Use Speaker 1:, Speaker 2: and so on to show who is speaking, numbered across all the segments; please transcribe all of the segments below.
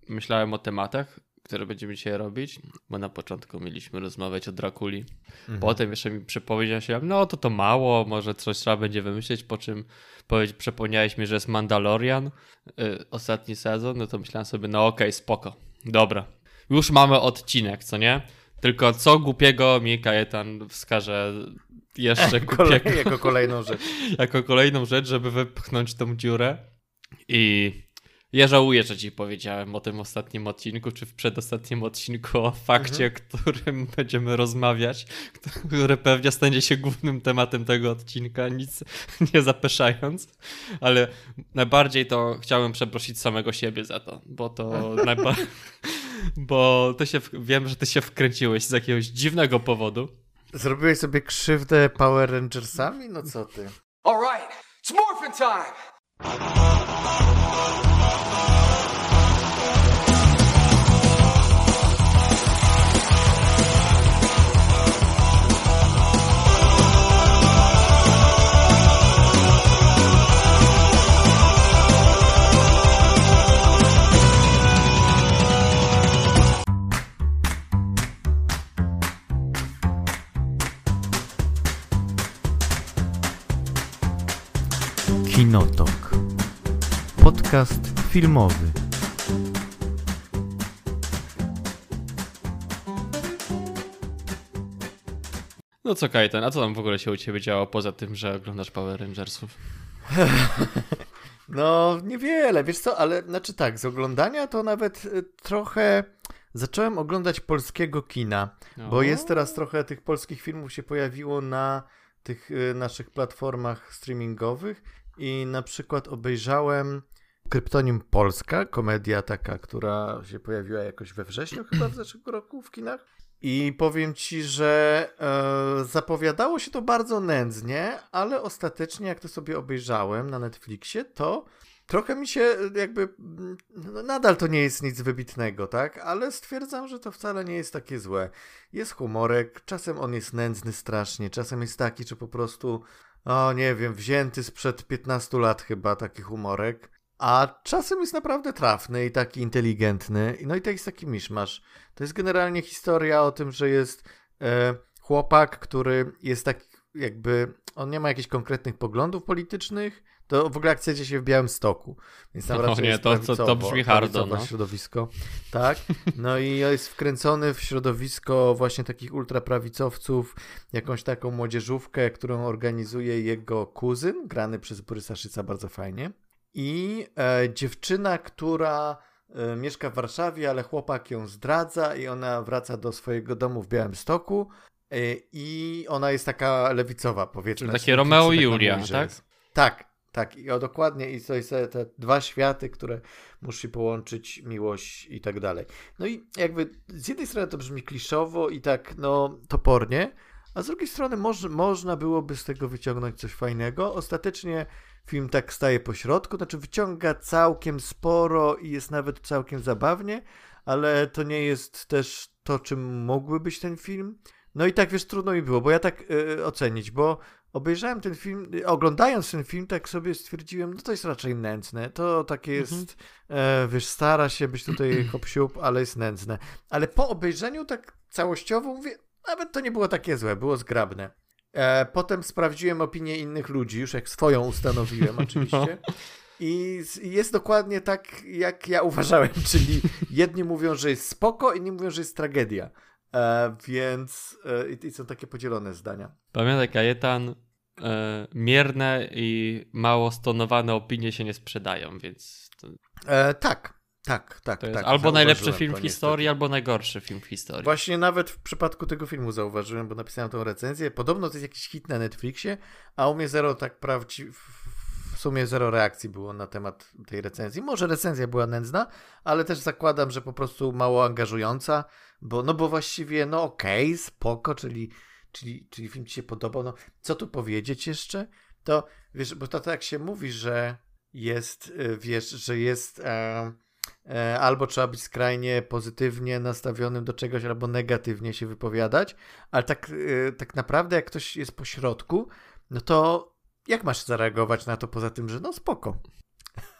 Speaker 1: myślałem o tematach, które będziemy dzisiaj robić, bo na początku mieliśmy rozmawiać o Drakuli. Potem jeszcze mi przypomniał się, no to mało, może coś trzeba będzie wymyślić, po czym przypomniałeś mi, że jest Mandalorian, ostatni sezon, no to myślałem sobie, no okej, spoko, dobra. Już mamy odcinek, co nie? Tylko co głupiego mi Kajetan wskaże jeszcze głupiego.
Speaker 2: Jako kolejną rzecz.
Speaker 1: Jako kolejną rzecz, żeby wypchnąć tą dziurę. I ja żałuję, że ci powiedziałem o tym ostatnim odcinku, czy w przedostatnim odcinku o fakcie, o którym będziemy rozmawiać, który pewnie stanie się głównym tematem tego odcinka, nic nie zapeszając, ale najbardziej to chciałem przeprosić samego siebie za to, bo to bo wiem, że ty się wkręciłeś z jakiegoś dziwnego powodu.
Speaker 2: Zrobiłeś sobie krzywdę Power Rangersami? No co ty?
Speaker 3: All right, it's morphin' time!
Speaker 2: Kinotok. Podcast filmowy.
Speaker 1: No co Kajetan, a co tam w ogóle się u ciebie działo poza tym, że oglądasz Power Rangersów?
Speaker 2: No niewiele, wiesz co, ale znaczy tak, z oglądania to nawet trochę zacząłem oglądać polskiego kina, bo jest teraz trochę tych polskich filmów się pojawiło na tych naszych platformach streamingowych i na przykład obejrzałem Kryptonim Polska, komedia taka, która się pojawiła jakoś we wrześniu chyba w zeszłego roku w kinach. I powiem ci, że zapowiadało się to bardzo nędznie, ale ostatecznie jak to sobie obejrzałem na Netflixie, to trochę mi się jakby, no nadal to nie jest nic wybitnego, tak? Ale stwierdzam, że to wcale nie jest takie złe. Jest humorek, czasem on jest nędzny strasznie, czasem jest taki, że po prostu, nie wiem, wzięty sprzed 15 lat chyba taki humorek. A czasem jest naprawdę trafny i taki inteligentny. No i to jest taki miszmasz. To jest generalnie historia o tym, że jest chłopak, który jest tak jakby, on nie ma jakichś konkretnych poglądów politycznych. To w ogóle akcja dzieje się w Białymstoku. Więc tam raczej jest
Speaker 1: to brzmi hardo, no.
Speaker 2: Środowisko. Tak. No i jest wkręcony w środowisko właśnie takich ultraprawicowców, jakąś taką młodzieżówkę, którą organizuje jego kuzyn, grany przez Borysa Szyca bardzo fajnie. I dziewczyna, która mieszka w Warszawie, ale chłopak ją zdradza i ona wraca do swojego domu w Białymstoku i ona jest taka lewicowa, powiedzmy.
Speaker 1: Takie Romeo i Julia, tak?
Speaker 2: Tak. I dokładnie. I to jest te dwa światy, które musi połączyć miłość i tak dalej. No i jakby z jednej strony to brzmi kliszowo i tak topornie, a z drugiej strony można byłoby z tego wyciągnąć coś fajnego. Ostatecznie film tak staje po środku, znaczy wyciąga całkiem sporo i jest nawet całkiem zabawnie, ale to nie jest też to, czym mógłby być ten film. No i tak, wiesz, trudno mi było, bo ja tak ocenić, bo obejrzałem ten film, oglądając ten film, tak sobie stwierdziłem, no to jest raczej nędzne, to takie jest, wiesz, stara się być tutaj hop-siup, ale jest nędzne. Ale po obejrzeniu tak całościowo mówię, nawet to nie było takie złe, było zgrabne. Potem sprawdziłem opinię innych ludzi, już jak swoją ustanowiłem oczywiście. I jest dokładnie tak, jak ja uważałem, czyli jedni mówią, że jest spoko, inni mówią, że jest tragedia. Więc i są takie podzielone zdania.
Speaker 1: Pamiętaj, Kajetan, mierne i mało stonowane opinie się nie sprzedają, więc...
Speaker 2: Tak.
Speaker 1: To jest albo najlepszy film w historii, albo najgorszy film w historii.
Speaker 2: Właśnie nawet w przypadku tego filmu zauważyłem, bo napisałem tą recenzję. Podobno to jest jakiś hit na Netflixie, a u mnie w sumie zero reakcji było na temat tej recenzji. Może recenzja była nędzna, ale też zakładam, że po prostu mało angażująca, bo właściwie okej, spoko, czyli film ci się podobał. No, co tu powiedzieć jeszcze? To wiesz, bo to tak się mówi, że jest, wiesz, że jest... albo trzeba być skrajnie pozytywnie nastawionym do czegoś, albo negatywnie się wypowiadać, ale tak naprawdę jak ktoś jest po środku, no to jak masz zareagować na to poza tym, że spoko?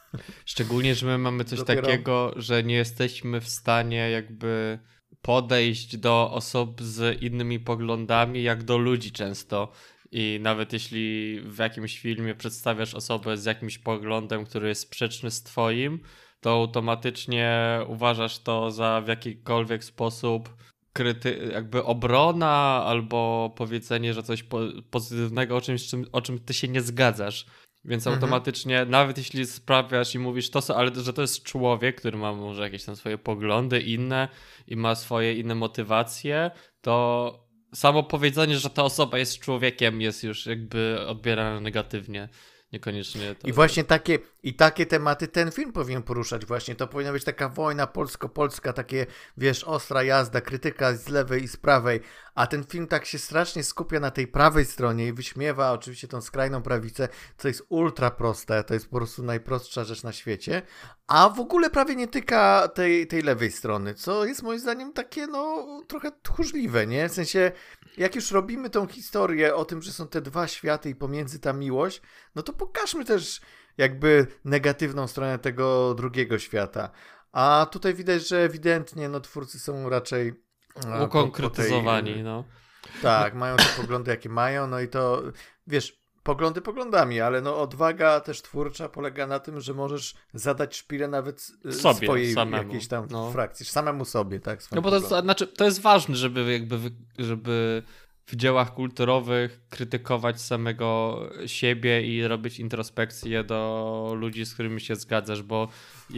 Speaker 1: Szczególnie, że my mamy coś takiego, że nie jesteśmy w stanie jakby podejść do osób z innymi poglądami jak do ludzi często. I nawet jeśli w jakimś filmie przedstawiasz osobę z jakimś poglądem, który jest sprzeczny z twoim, to automatycznie uważasz to za w jakikolwiek sposób jakby obrona albo powiedzenie, że coś pozytywnego o czym ty się nie zgadzasz. Więc automatycznie, nawet jeśli sprawiasz i mówisz to, ale że to jest człowiek, który ma może jakieś tam swoje poglądy inne i ma swoje inne motywacje, to samo powiedzenie, że ta osoba jest człowiekiem, jest już jakby odbierane negatywnie. Niekoniecznie to...
Speaker 2: I właśnie takie tematy ten film powinien poruszać właśnie. To powinna być taka wojna polsko-polska, takie, wiesz, ostra jazda, krytyka z lewej i z prawej, a ten film tak się strasznie skupia na tej prawej stronie i wyśmiewa oczywiście tą skrajną prawicę, co jest ultra proste, to jest po prostu najprostsza rzecz na świecie, a w ogóle prawie nie tyka tej lewej strony, co jest moim zdaniem takie, no, trochę tchórzliwe, nie? W sensie, jak już robimy tą historię o tym, że są te dwa światy i pomiędzy ta miłość, no to pokażmy też jakby negatywną stronę tego drugiego świata. A tutaj widać, że ewidentnie no, twórcy są raczej
Speaker 1: ukonkretyzowani, no.
Speaker 2: Tak, mają te poglądy, jakie mają, no i to, wiesz, poglądy poglądami, ale no odwaga też twórcza polega na tym, że możesz zadać szpilę nawet
Speaker 1: sobie,
Speaker 2: swojej
Speaker 1: samemu,
Speaker 2: jakiejś tam
Speaker 1: no.
Speaker 2: frakcji, samemu sobie, tak?
Speaker 1: No bo to jest ważne, żeby w dziełach kulturowych krytykować samego siebie i robić introspekcję do ludzi, z którymi się zgadzasz, bo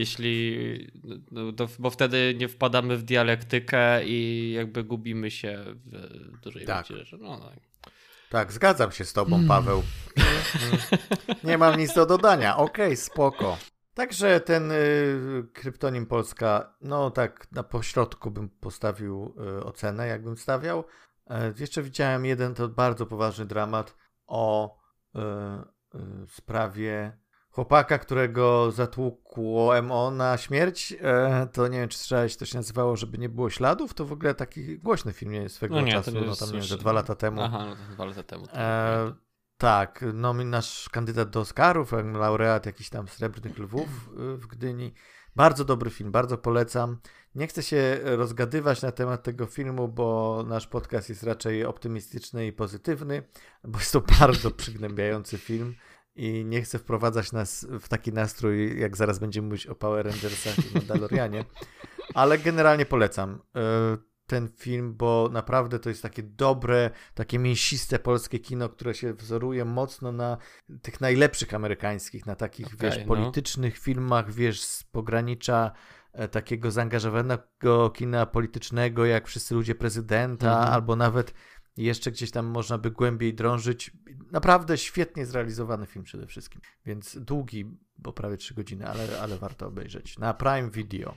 Speaker 1: bo wtedy nie wpadamy w dialektykę i jakby gubimy się w dużej ilości rzeczy. No.
Speaker 2: Tak, zgadzam się z tobą, Paweł. Nie mam nic do dodania. Okej, spoko. Także ten kryptonim Polska, no tak na pośrodku bym postawił ocenę, jakbym stawiał. Jeszcze widziałem jeden to bardzo poważny dramat o sprawie chłopaka, którego zatłukło MO na śmierć. To nie wiem, czy słyszałeś, to się nazywało, żeby nie było śladów. To w ogóle taki głośny film nie jest swego czasu, no tam nie wiem, że 2 lata temu.
Speaker 1: Aha, no to 2 lata temu.
Speaker 2: Tak, no nasz kandydat do Oscarów, laureat jakichś tam Srebrnych Lwów w Gdyni. Bardzo dobry film, bardzo polecam. Nie chcę się rozgadywać na temat tego filmu, bo nasz podcast jest raczej optymistyczny i pozytywny, bo jest to bardzo przygnębiający film i nie chcę wprowadzać nas w taki nastrój, jak zaraz będziemy mówić o Power Rangersach i Mandalorianie, ale generalnie polecam ten film, bo naprawdę to jest takie dobre, takie mięsiste polskie kino, które się wzoruje mocno na tych najlepszych amerykańskich, na takich, politycznych filmach, z pogranicza takiego zaangażowanego kina politycznego, jak Wszyscy ludzie prezydenta, albo nawet jeszcze gdzieś tam można by głębiej drążyć. Naprawdę świetnie zrealizowany film przede wszystkim. Więc długi, bo prawie 3 godziny, ale warto obejrzeć. Na Prime Video.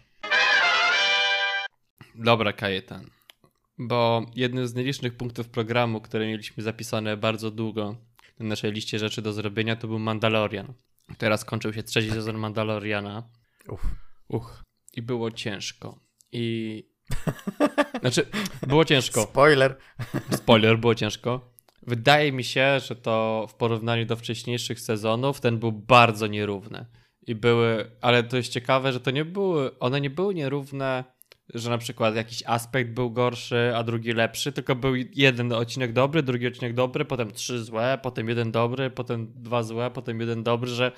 Speaker 1: Dobra, Kajetan. Bo jednym z nielicznych punktów programu, które mieliśmy zapisane bardzo długo na naszej liście rzeczy do zrobienia, to był Mandalorian. Teraz kończył się 3. sezon Mandaloriana. I było ciężko. Znaczy, było ciężko. Spoiler, było ciężko. Wydaje mi się, że to w porównaniu do wcześniejszych sezonów ten był bardzo nierówny. Ale to jest ciekawe, że one nie były nierówne, że na przykład jakiś aspekt był gorszy, a drugi lepszy, tylko był jeden odcinek dobry, drugi odcinek dobry, potem 3 złe, potem 1 dobry, potem 2 złe, potem 1 dobry,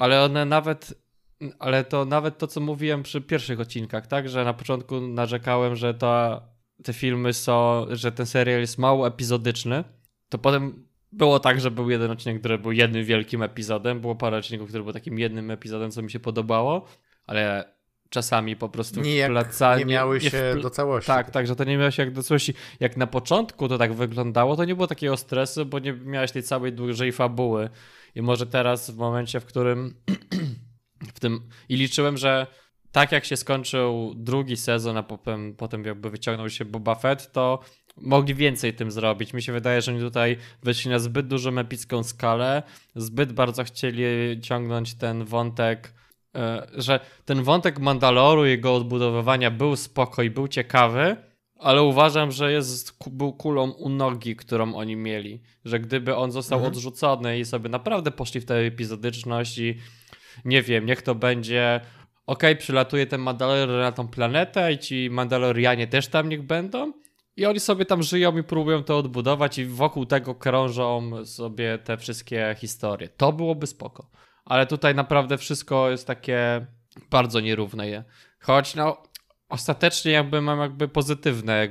Speaker 1: ale to nawet to, co mówiłem przy pierwszych odcinkach, tak, że na początku narzekałem, że te filmy że ten serial jest mało epizodyczny, to potem było tak, że był jeden odcinek, który był jednym wielkim epizodem, było parę odcinków, które były takim jednym epizodem, co mi się podobało, ale czasami po prostu
Speaker 2: nie miały się do całości.
Speaker 1: Tak, że to nie miało się jak do całości. Jak na początku to tak wyglądało, to nie było takiego stresu, bo nie miałeś tej całej dużej fabuły. I może teraz w momencie, w którym i liczyłem, że tak jak się skończył 2. sezon, a potem jakby wyciągnął się Boba Fett, to mogli więcej tym zrobić. Mi się wydaje, że oni tutaj wyszli na zbyt dużą epicką skalę, zbyt bardzo chcieli ciągnąć ten wątek, że ten wątek Mandaloru i jego odbudowywania był spoko i był ciekawy, ale uważam, że był kulą u nogi, którą oni mieli. Że gdyby on został odrzucony i sobie naprawdę poszli w tę epizodyczność i nie wiem, niech to będzie przylatuje ten Mandalorian na tą planetę i ci Mandalorianie też tam niech będą i oni sobie tam żyją i próbują to odbudować i wokół tego krążą sobie te wszystkie historie. To byłoby spoko. Ale tutaj naprawdę wszystko jest takie bardzo nierówne. Choć ostatecznie mam pozytywne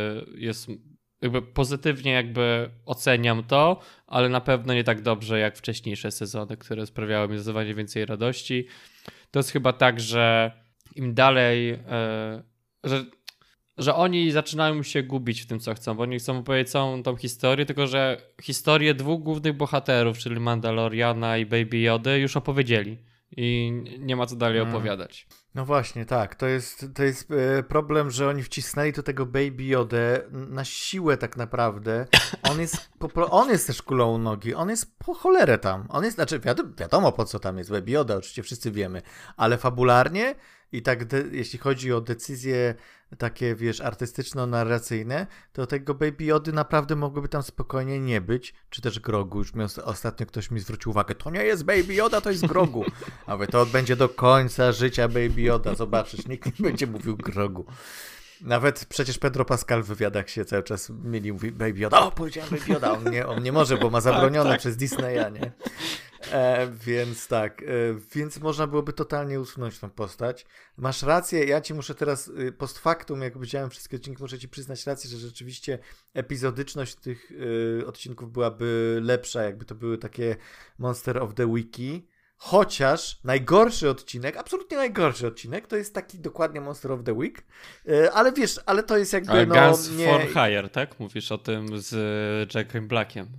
Speaker 1: pozytywnie oceniam to, ale na pewno nie tak dobrze jak wcześniejsze sezony, które sprawiały mi zdecydowanie więcej radości. To jest chyba tak, że im dalej, że oni zaczynają się gubić w tym, co chcą, bo oni chcą opowiedzieć całą tą historię, tylko że historię dwóch głównych bohaterów, czyli Mandaloriana i Baby Jody, już opowiedzieli i nie ma co dalej opowiadać.
Speaker 2: No właśnie, tak. To jest problem, że oni wcisnęli do tego Baby Jodę na siłę tak naprawdę. On jest też kulą u nogi. On jest po cholerę tam. Znaczy wiadomo po co tam jest Baby Joda, oczywiście wszyscy wiemy. Ale fabularnie i tak jeśli chodzi o decyzje takie, wiesz, artystyczno-narracyjne, to tego Baby Jody naprawdę mogłoby tam spokojnie nie być. Czy też Grogu. Już ostatnio ktoś mi zwrócił uwagę, to nie jest Baby Yoda, to jest Grogu. A to będzie do końca życia Baby Yoda. Zobaczysz, nikt nie będzie mówił Grogu. Nawet przecież Pedro Pascal w wywiadach się cały czas mówi Baby Yoda. O, powiedziałem Baby Yoda. On nie może, bo ma zabronione
Speaker 1: tak.
Speaker 2: przez Disneya, nie? Więc tak, więc można byłoby totalnie usunąć tą postać. Masz rację, ja ci muszę teraz post factum, jak widziałem wszystkie odcinki, muszę ci przyznać rację, że rzeczywiście epizodyczność tych odcinków byłaby lepsza, jakby to były takie Monster of the Wiki. Chociaż najgorszy odcinek, absolutnie najgorszy odcinek, to jest taki dokładnie Monster of the Week, ale wiesz, ale to jest jakby
Speaker 1: Guns for Hire, tak? Mówisz o tym z Jackiem Blackiem.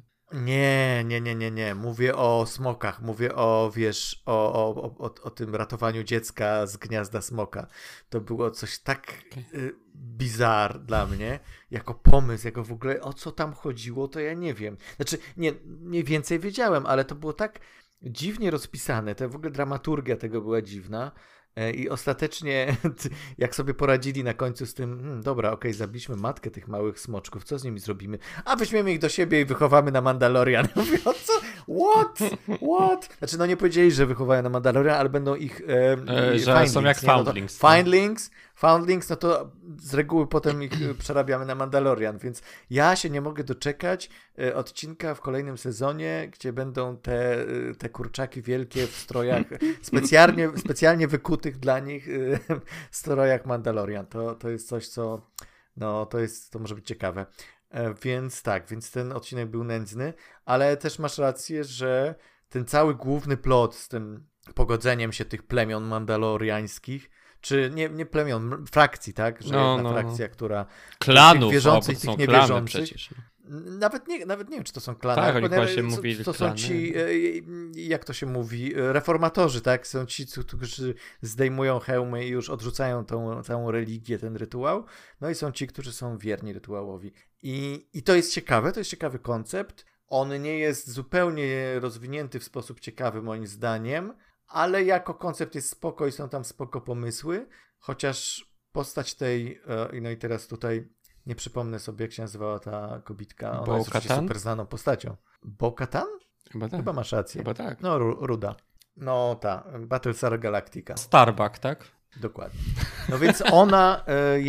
Speaker 2: Nie. Mówię o smokach. Mówię o, wiesz, o tym ratowaniu dziecka z gniazda smoka. To było coś tak bizarre dla mnie, jako pomysł, jako w ogóle o co tam chodziło, to ja nie wiem. Znaczy, nie więcej wiedziałem, ale to było tak dziwnie rozpisane. To w ogóle dramaturgia tego była dziwna. I ostatecznie, jak sobie poradzili na końcu z tym, dobra, okej, zabiliśmy matkę tych małych smoczków, co z nimi zrobimy? A weźmiemy ich do siebie i wychowamy na Mandalorian. Mówię, o co? What? Znaczy, nie powiedzieli, że wychowają na Mandalorian, ale będą ich
Speaker 1: że są jak Foundlings.
Speaker 2: Foundlings, no to z reguły potem ich przerabiamy na Mandalorian, więc ja się nie mogę doczekać odcinka w kolejnym sezonie, gdzie będą te kurczaki wielkie w strojach specjalnie wykutych dla nich strojach Mandalorian. To jest coś, co to może być ciekawe. Więc więc ten odcinek był nędzny, ale też masz rację, że ten cały główny plot z tym pogodzeniem się tych plemion mandaloriańskich, czy nie plemion, frakcji, tak? Że jedna frakcja, która...
Speaker 1: Klanów,
Speaker 2: tych wierzących, tych niewierzących.
Speaker 1: Przecież.
Speaker 2: Nawet nie wiem, czy to są klany.
Speaker 1: Tak, oni właśnie mówili
Speaker 2: to są ci, jak to się mówi, reformatorzy, tak? Są ci, którzy zdejmują hełmy i już odrzucają tą całą religię, ten rytuał. No i są ci, którzy są wierni rytuałowi. I to jest ciekawe, to jest ciekawy koncept. On nie jest zupełnie rozwinięty w sposób ciekawy, moim zdaniem, ale jako koncept jest spoko i są tam spoko pomysły, chociaż postać tej, no i teraz tutaj nie przypomnę sobie, jak się nazywała ta kobitka. Ona jest oczywiście super znaną postacią. Bo-Katan?
Speaker 1: Chyba tak.
Speaker 2: Chyba masz rację.
Speaker 1: Chyba tak.
Speaker 2: No, Ruda. No, Battlestar Galactica.
Speaker 1: Starbuck, tak?
Speaker 2: Dokładnie. No więc ona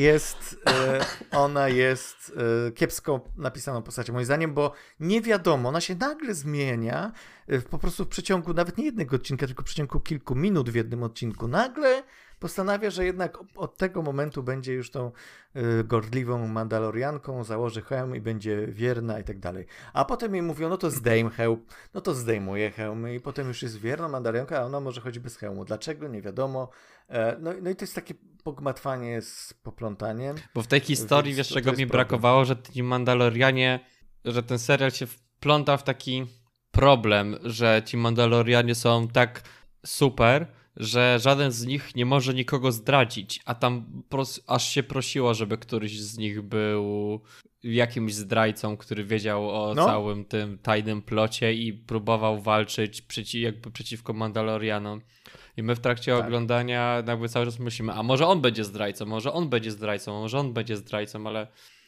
Speaker 2: jest kiepsko napisaną postacią, moim zdaniem, bo nie wiadomo, ona się nagle zmienia po prostu w przeciągu nawet nie jednego odcinka, tylko w przeciągu kilku minut w jednym odcinku. Nagle postanawia, że jednak od tego momentu będzie już tą gorliwą Mandalorianką, założy hełm i będzie wierna i tak dalej. A potem jej mówią, no to zdejm hełm, no to zdejmuje hełmy i potem już jest wierna Mandalorianka, a ona może chodzić bez hełmu. Dlaczego? Nie wiadomo. No i to jest takie pogmatwanie z poplątaniem.
Speaker 1: Bo w tej historii, wiesz, czego mi brakowało, że ci Mandalorianie, że ten serial się wpląta w taki problem, że ci Mandalorianie są tak super, że żaden z nich nie może nikogo zdradzić, a tam aż się prosiło, żeby któryś z nich był jakimś zdrajcą, który wiedział o całym tym tajnym plocie i próbował walczyć przeciwko Mandalorianom. I my w trakcie oglądania jakby cały czas myślimy, a może on będzie zdrajcą, może on będzie zdrajcą, może on będzie zdrajcą, ale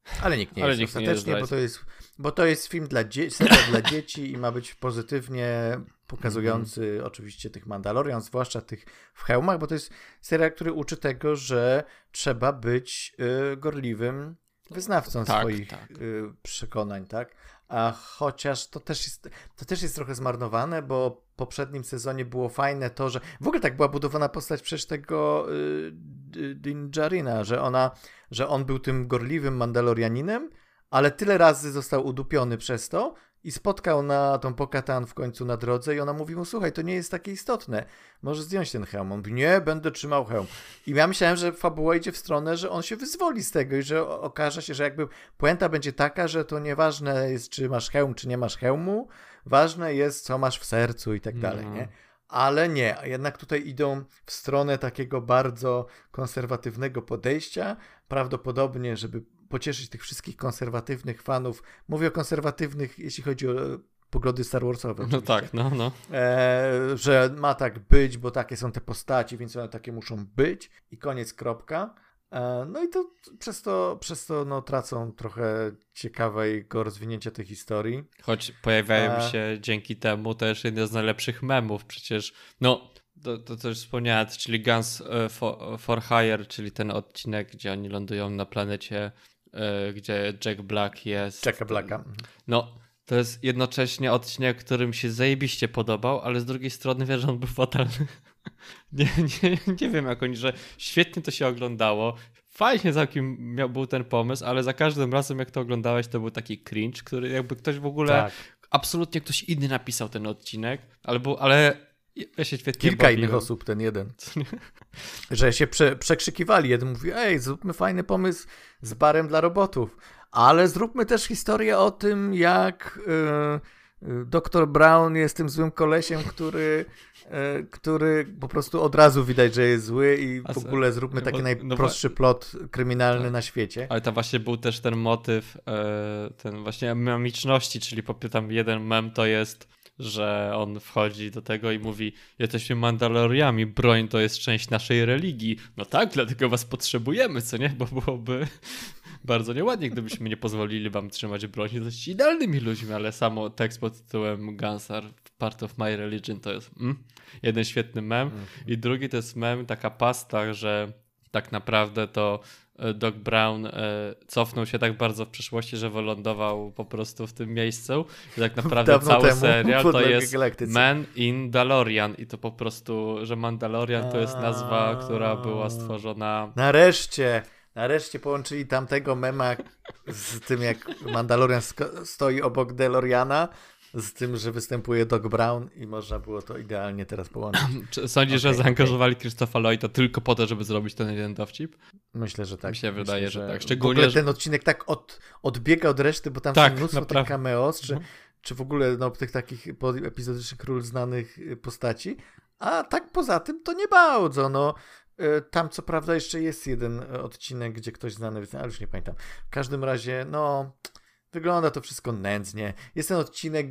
Speaker 2: Ale nikt nie
Speaker 1: Ale
Speaker 2: jest
Speaker 1: nikt nie
Speaker 2: ostatecznie,
Speaker 1: jest
Speaker 2: bo to jest film serial dla dzieci i ma być pozytywnie pokazujący oczywiście tych Mandalorian, zwłaszcza tych w hełmach, bo to jest serial, który uczy tego, że trzeba być gorliwym wyznawcą swoich przekonań, tak? A chociaż to też jest trochę zmarnowane, bo w poprzednim sezonie było fajne to, że w ogóle tak była budowana postać przecież tego Din Djarina, że on był tym gorliwym Mandalorianinem, ale tyle razy został udupiony przez to i spotkał na tą Bo-Katan w końcu na drodze i ona mówi mu, słuchaj, to nie jest takie istotne, możesz zdjąć ten hełm. On mówi, nie, będę trzymał hełm. I ja myślałem, że fabuła idzie w stronę, że on się wyzwoli z tego i że okaże się, że jakby puenta będzie taka, że to nieważne jest, czy masz hełm, czy nie masz hełmu, ważne jest, co masz w sercu i tak dalej, nie? Ale nie, jednak tutaj idą w stronę takiego bardzo konserwatywnego podejścia, prawdopodobnie, żeby pocieszyć tych wszystkich konserwatywnych fanów. Mówię o konserwatywnych, jeśli chodzi o poglądy Star Warsowe.
Speaker 1: No tak, no.
Speaker 2: Że ma tak być, bo takie są te postaci, więc one takie muszą być i koniec, kropka. No i to przez to no, tracą trochę ciekawego rozwinięcia tej historii.
Speaker 1: Choć pojawiają się dzięki temu też jedne z najlepszych memów. Przecież, no, to też wspomniałem, czyli Guns for Hire, czyli ten odcinek, gdzie oni lądują na planecie, gdzie Jack Black jest.
Speaker 2: Jacka Blacka.
Speaker 1: No, to jest jednocześnie odcinek, który mi się zajebiście podobał, ale z drugiej strony wiesz, że on był fatalny. Nie wiem jak oni, że świetnie to się oglądało. Fajnie całkiem był ten pomysł, ale za każdym razem jak to oglądałeś, to był taki cringe, który jakby ktoś w ogóle, absolutnie ktoś inny napisał ten odcinek, ale ja się świetnie
Speaker 2: Kilka innych osób, ten jeden. Że się przekrzykiwali. Jeden mówi, ej, zróbmy fajny pomysł z barem dla robotów, ale zróbmy też historię o tym, jak Dr. Brown jest tym złym kolesiem, który po prostu od razu widać, że jest zły i w ogóle zróbmy taki najprostszy plot kryminalny na świecie.
Speaker 1: Ale tam właśnie był też ten motyw, ten właśnie memiczności, czyli tam jeden mem to jest, że on wchodzi do tego i mówi, jesteśmy Mandaloriami, broń to jest część naszej religii. No tak, dlatego was potrzebujemy, co nie? Bo byłoby bardzo nieładnie, gdybyśmy nie pozwolili wam trzymać broni. Jesteście idealnymi ludźmi, ale samo tekst pod tytułem Guns are part of my religion to jest jeden świetny mem. I drugi to jest mem, taka pasta, że tak naprawdę to Doc Brown cofnął się tak bardzo w przyszłości, że wylądował po prostu w tym miejscu. I tak naprawdę cały serial to jest Man in Dalorian. I to po prostu, że Mandalorian to jest nazwa, która była stworzona...
Speaker 2: Nareszcie połączyli tamtego mema z tym, jak Mandalorian stoi obok DeLoreana, z tym, że występuje Doc Brown i można było to idealnie teraz połączyć.
Speaker 1: Czy sądzisz, że zaangażowali Christopha Lloyda tylko po to, żeby zrobić ten jeden dowcip?
Speaker 2: Myślę, że tak.
Speaker 1: Mi się wydaje, że tak.
Speaker 2: Szczególnie, w ogóle ten odcinek tak odbiega od reszty, bo tam są mnóstwo tych cameos, czy w ogóle tych takich epizodycznych ról znanych postaci, a tak poza tym to nie bardzo, Tam co prawda jeszcze jest jeden odcinek, gdzie ktoś znany, ale już nie pamiętam. W każdym razie, wygląda to wszystko nędznie. Jest ten odcinek,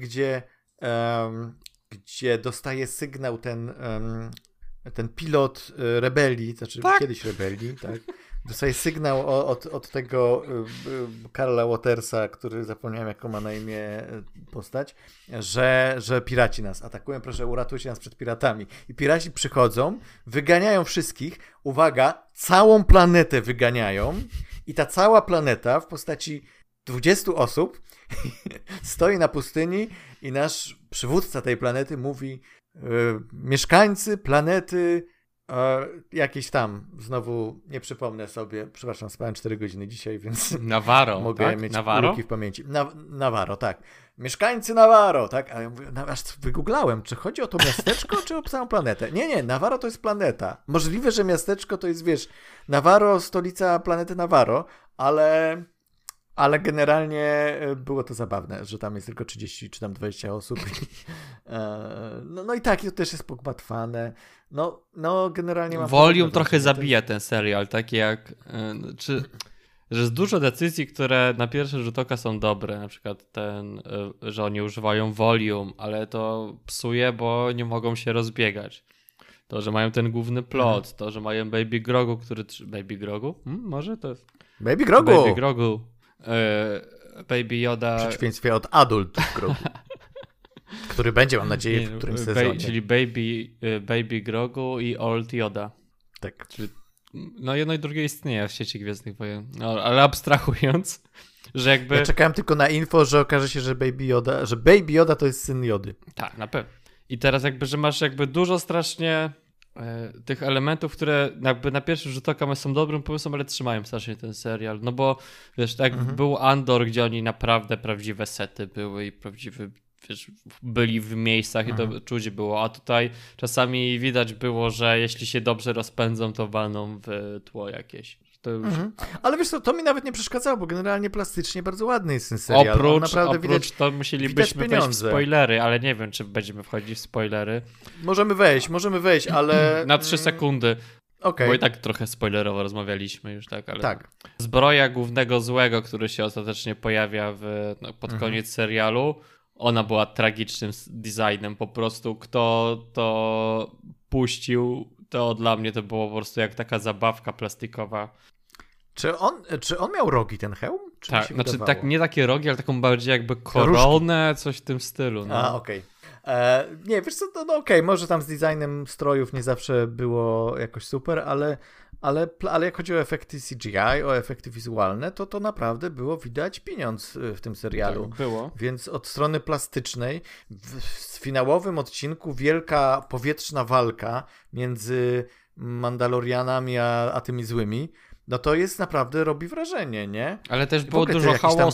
Speaker 2: gdzie dostaje sygnał ten pilot rebelii, znaczy kiedyś rebelii, tak? Dostaje sygnał od tego Karla Watersa, który zapomniałem jaką ma na imię postać, że piraci nas atakują, proszę uratujcie nas przed piratami. I piraci przychodzą, wyganiają wszystkich, uwaga, całą planetę wyganiają i ta cała planeta w postaci 20 osób stoi na pustyni i nasz przywódca tej planety mówi mieszkańcy planety jakieś tam, znowu nie przypomnę sobie, przepraszam, spałem 4 godziny dzisiaj, więc
Speaker 1: Navarro,
Speaker 2: mogę mieć luki w pamięci. Navarro, tak. Mieszkańcy Navarro, tak? A ja mówię, aż wygooglałem, czy chodzi o to miasteczko, czy o całą planetę? Nie, Navarro to jest planeta. Możliwe, że miasteczko to jest, wiesz, Navarro, stolica planety Navarro, ale generalnie było to zabawne, że tam jest tylko 30 czy tam 20 osób. No i tak, to też jest pogmatwane. No generalnie mam...
Speaker 1: Volume trochę zabija ten serial, takie jak... że jest dużo decyzji, które na pierwszy rzut oka są dobre, na przykład że oni używają volume, ale to psuje, bo nie mogą się rozbiegać. To, że mają ten główny plot, to, że mają Baby Grogu, Baby Grogu? Może to jest...
Speaker 2: Baby Grogu!
Speaker 1: Baby Grogu. Baby Yoda...
Speaker 2: W przeciwieństwie od Adult Grogu, który będzie, mam nadzieję, w którymś sezonie.
Speaker 1: Czyli Baby Grogu i Old Yoda.
Speaker 2: Tak.
Speaker 1: Czyli, no jedno i drugie istnieje w sieci Gwiezdnych Wojen. No, ale abstrahując, że jakby...
Speaker 2: Ja czekałem tylko na info, że okaże się, że Baby Yoda to jest syn Jody.
Speaker 1: Tak, na pewno. I teraz jakby, że masz jakby dużo strasznie tych elementów, które jakby na pierwszy rzut oka są dobrym pomysłem, ale trzymają strasznie ten serial. No bo wiesz, tak był Andor, gdzie oni naprawdę prawdziwe sety były i prawdziwy, wiesz, byli w miejscach i to czuć było, a tutaj czasami widać było, że jeśli się dobrze rozpędzą, to walną w tło jakieś. To już...
Speaker 2: Ale wiesz co, to mi nawet nie przeszkadzało, bo generalnie plastycznie bardzo ładny jest ten serial.
Speaker 1: Oprócz to musielibyśmy wejść w spoilery, ale nie wiem, czy będziemy wchodzić w spoilery.
Speaker 2: Możemy wejść, ale...
Speaker 1: Na 3 sekundy.
Speaker 2: Okay.
Speaker 1: Bo i tak trochę spoilerowo rozmawialiśmy już, tak, ale...
Speaker 2: Tak.
Speaker 1: Zbroja głównego złego, który się ostatecznie pojawia pod koniec serialu, ona była tragicznym designem. Po prostu kto to puścił, to dla mnie to było po prostu jak taka zabawka plastikowa.
Speaker 2: Czy on miał rogi, ten hełm? Czy
Speaker 1: tak, znaczy tak, nie takie rogi, ale taką bardziej jakby koronę, coś w tym stylu. No.
Speaker 2: Okej. Nie, wiesz co, no okej, może tam z designem strojów nie zawsze było jakoś super, ale jak chodzi o efekty CGI, o efekty wizualne, to naprawdę było widać pieniądz w tym serialu.
Speaker 1: Tak, było.
Speaker 2: Więc od strony plastycznej w finałowym odcinku wielka powietrzna walka między Mandalorianami a tymi złymi, no to jest naprawdę, robi wrażenie, nie?
Speaker 1: Ale też było dużo